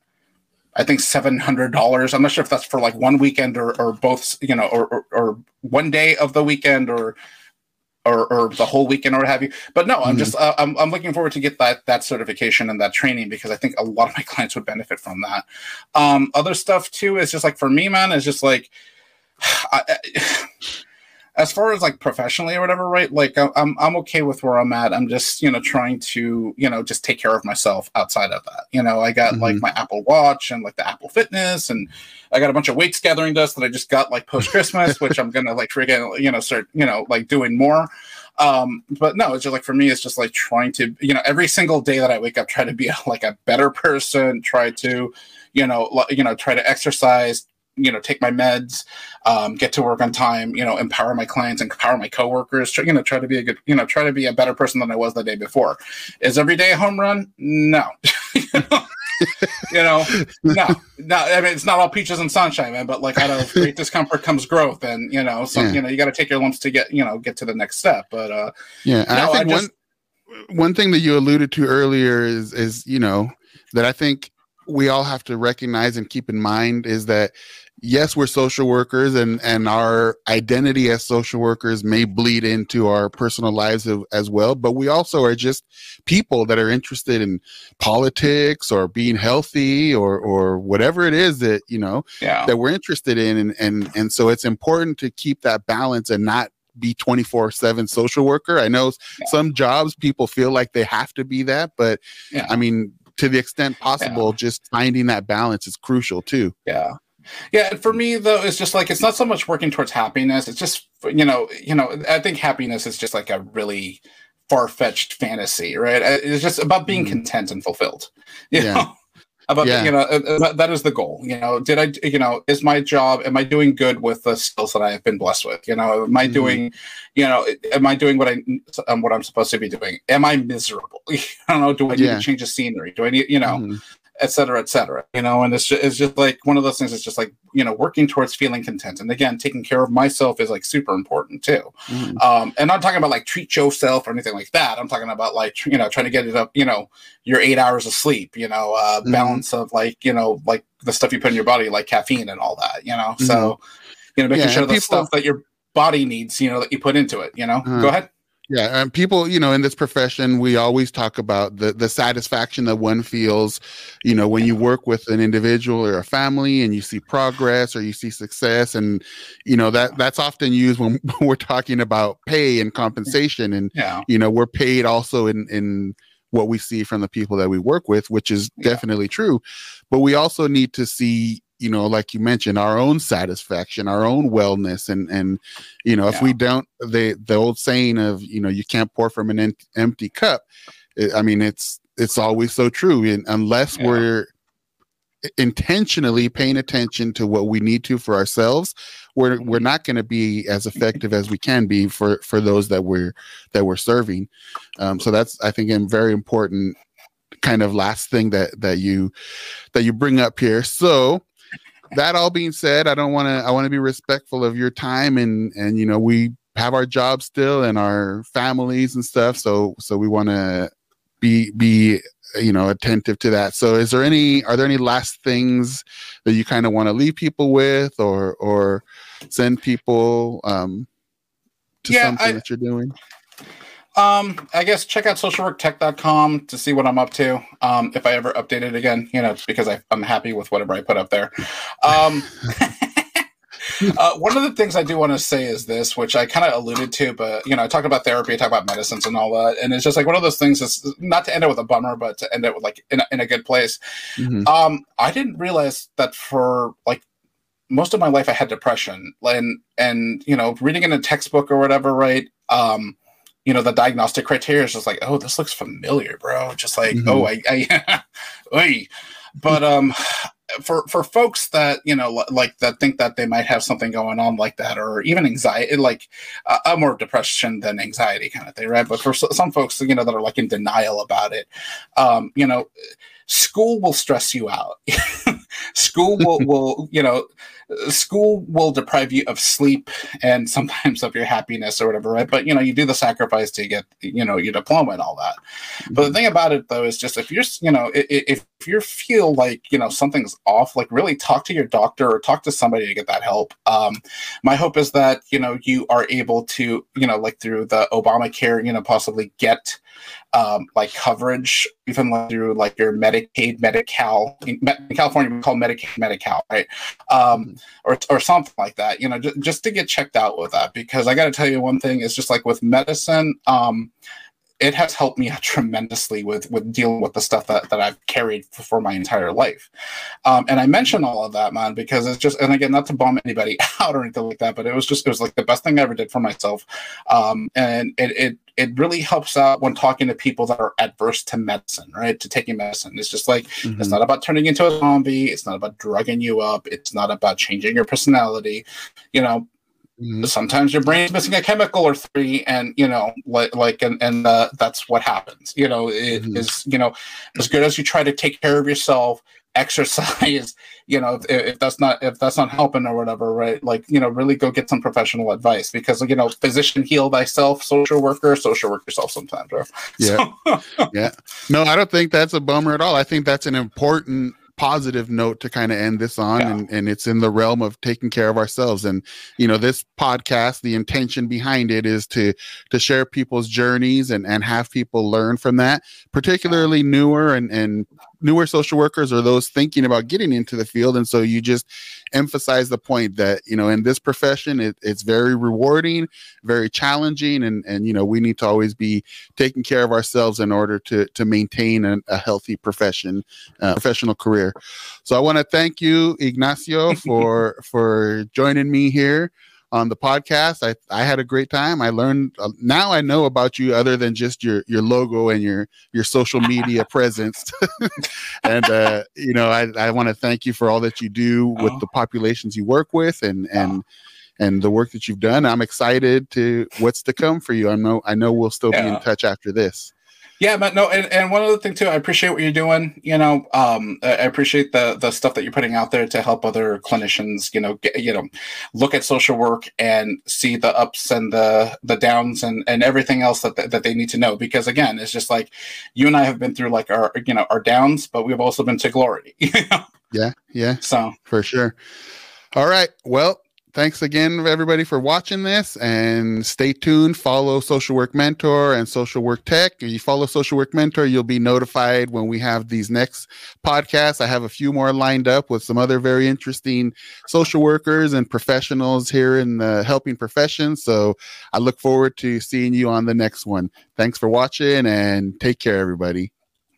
I think seven hundred dollars. I'm not sure if that's for like one weekend or, or both, you know, or, or, or one day of the weekend or, or, or the whole weekend or what have you. But no, I'm mm-hmm. just, uh, I'm, I'm looking forward to get that, that certification and that training, because I think a lot of my clients would benefit from that. Um, other stuff too, is just like, for me, man, is just like, I, I, as far as like professionally or whatever, right? Like I'm I'm okay with where I'm at. I'm just, you know, trying to, you know, just take care of myself outside of that. You know, I got mm-hmm. like my Apple Watch and like the Apple Fitness, and I got a bunch of weights gathering dust that I just got like post Christmas, which I'm gonna like freaking, you know, start, you know, like doing more. Um, but no, it's just like, for me, it's just like trying to, you know, every single day that I wake up, try to be a, like a better person, try to, you know, l- you know, try to exercise, you know, take my meds, um, get to work on time, you know, empower my clients and empower my coworkers, try, you know, try to be a good, you know, try to be a better person than I was the day before. Is every day a home run? No. you know, no, no. I mean, it's not all peaches and sunshine, man, but like out of great discomfort comes growth. And, you know, so, yeah. you know, you got to take your lumps to get, you know, get to the next step. But, uh, yeah, no, I think I just, one, one thing that you alluded to earlier is, is, you know, that I think we all have to recognize and keep in mind is that, yes, we're social workers, and, and our identity as social workers may bleed into our personal lives of, as well. But we also are just people that are interested in politics or being healthy or, or whatever it is that, you know, yeah. that we're interested in. And, and, and so it's important to keep that balance and not be twenty-four seven social worker. I know yeah. some jobs people feel like they have to be that, but yeah. I mean, to the extent possible, yeah. just finding that balance is crucial too. Yeah. Yeah, for me though, it's just like, it's not so much working towards happiness. It's just, you know, you know, I think happiness is just like a really far-fetched fantasy, right? It's just about being mm. content and fulfilled. You yeah. know, about yeah. you know, uh, that is the goal. You know, did I, you know, is my job? Am I doing good with the skills that I have been blessed with? You know, am I mm. doing, you know, am I doing what I um, what I'm supposed to be doing? Am I miserable? I don't know. Do I need yeah. to change the scenery? Do I need, you know? Mm. et cetera, et cetera, you know, and it's just, it's just like one of those things. It's just like, you know, working towards feeling content. And again, taking care of myself is like super important too. Mm-hmm. Um, and I'm talking about like treat yourself or anything like that. I'm talking about like, you know, trying to get it up, you know, your eight hours of sleep, you know, uh, mm-hmm. balance of like, you know, like the stuff you put in your body, like caffeine and all that, you know? Mm-hmm. So, you know, making yeah, sure the people, stuff that your body needs, you know, that you put into it, you know, uh-huh. Go ahead. Yeah, and people, you know, in this profession, we always talk about the the satisfaction that one feels, you know, when you work with an individual or a family and you see progress or you see success. And, you know, that that's often used when we're talking about pay and compensation. And, yeah. you know, we're paid also in, in what we see from the people that we work with, which is yeah. definitely true. But we also need to see, you know, like you mentioned, our own satisfaction, our own wellness. And, and, you know, if yeah. we don't, the, the old saying of, you know, you can't pour from an em- empty cup. It, I mean, it's, it's always so true. And unless yeah. we're intentionally paying attention to what we need to for ourselves, we're, we're not going to be as effective as we can be for, for those that we're, that we're serving. Um, so that's, I think, a very important kind of last thing that, that you, that you bring up here. So, that all being said, I don't want to, I want to be respectful of your time, and, and, you know, we have our jobs still and our families and stuff. So, so we want to be, be, you know, attentive to that. So is there any, are there any last things that you kind of want to leave people with, or, or send people, um, to yeah, something I, that you're doing? Um, I guess check out social work tech dot com to see what I'm up to. Um, if I ever update it again, you know, it's because I, I'm happy with whatever I put up there. Um, uh, one of the things I do want to say is this, which I kind of alluded to, but you know, I talked about therapy, I talk about medicines and all that, and it's just like one of those things. Is not to end it with a bummer, but to end it with like in a, in a good place. Mm-hmm. Um, I didn't realize that for like most of my life I had depression, and and you know, reading in a textbook or whatever, right? Um, you know, the diagnostic criteria is just like, oh, this looks familiar, bro. Just like, Mm-hmm. oh, I, I, oy. But um, for for folks that you know, like that think that they might have something going on like that, or even anxiety, like uh, I'm more depression than anxiety kind of thing, right? But for some folks, you know, that are like in denial about it, um, you know, school will stress you out. School will, will, you know, school will deprive you of sleep and sometimes of your happiness or whatever, right? But, you know, you do the sacrifice to get, you know, your diploma and all that. Mm-hmm. But the thing about it, though, is just if you're, you know, if, if you feel like, you know, something's off, like really talk to your doctor or talk to somebody to get that help. Um, my hope is that, you know, you are able to, you know, like through the Obamacare, you know, possibly get um, like coverage, even like through like your Medicaid, Medi-Cal. In California, we call Medicaid, Medi-Cal, right? Um, or or something like that, you know, just, just to get checked out with that. Because I got to tell you one thing, is just like with medicine, um, it has helped me tremendously with, with dealing with the stuff that, that I've carried for, for my entire life. Um, and I mention all of that, man, because it's just, and again, not to bum anybody out or anything like that, but it was just, it was like the best thing I ever did for myself. Um, and it, it, it really helps out when talking to people that are adverse to medicine, right? To taking medicine. It's just like, mm-hmm. It's not about turning into a zombie. It's not about drugging you up. It's not about changing your personality, you know. Mm-hmm. Sometimes your brain's missing a chemical or three, and you know, like, like, and, and uh, that's what happens. You know, it mm-hmm. is, you know, as good as you try to take care of yourself, exercise. You know, if, if that's not if that's not helping or whatever, right? Like, you know, really go get some professional advice, because you know, physician heal thyself, social worker, social work yourself sometimes, right? Yeah, so. Yeah. No, I don't think that's a bummer at all. I think that's an important positive note to kind of end this on, yeah. and, and it's in the realm of taking care of ourselves. And you know, this podcast, the intention behind it is to to share people's journeys and and have people learn from that, particularly newer and and newer social workers or those thinking about getting into the field. And so you just emphasize the point that, you know, in this profession, it, it's very rewarding, very challenging. And, and, you know, we need to always be taking care of ourselves in order to, to maintain a, a healthy profession, uh, professional career. So I want to thank you, Ignacio, for, for joining me here on the podcast. I, I had a great time. I learned, uh, now I know about you other than just your, your logo and your, your social media presence. And, uh, you know, I, I want to thank you for all that you do with oh. the populations you work with, and, and, oh. and the work that you've done. I'm excited to what's to come for you. I know, I know we'll still yeah. be in touch after this. Yeah, but no, and, and one other thing too, I appreciate what you're doing. You know, um, I appreciate the the stuff that you're putting out there to help other clinicians. You know, get, you know, look at social work and see the ups and the the downs and, and everything else that that they need to know. Because again, it's just like you and I have been through like our you know our downs, but we've also been to glory. You know? Yeah, yeah. So for sure. All right. Well, thanks again, everybody, for watching this, and stay tuned. Follow Social Work Mentor and Social Work Tech. If you follow Social Work Mentor, you'll be notified when we have these next podcasts. I have a few more lined up with some other very interesting social workers and professionals here in the helping profession. So I look forward to seeing you on the next one. Thanks for watching, and take care, everybody.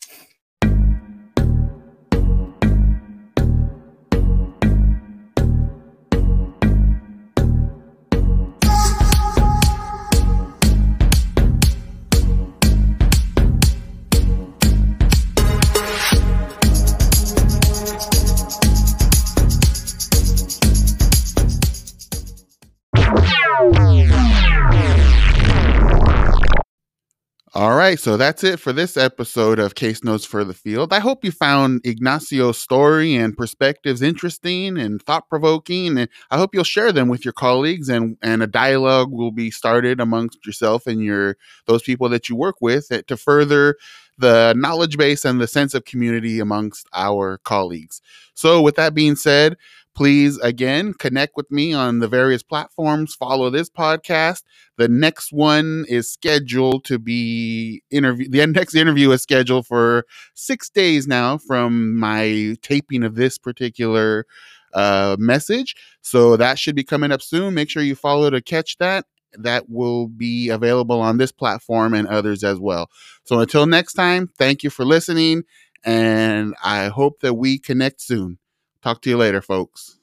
All right, so that's it for this episode of Case Notes for the Field. I hope you found Ignacio's story and perspectives interesting and thought-provoking, and I hope you'll share them with your colleagues, and, and a dialogue will be started amongst yourself and your those people that you work with to further the knowledge base and the sense of community amongst our colleagues. So with that being said, please, again, connect with me on the various platforms. Follow this podcast. The next one is scheduled to be interview. The next interview is scheduled for six days now from my taping of this particular uh, message. So that should be coming up soon. Make sure you follow to catch that. That will be available on this platform and others as well. So until next time, thank you for listening, and I hope that we connect soon. Talk to you later, folks.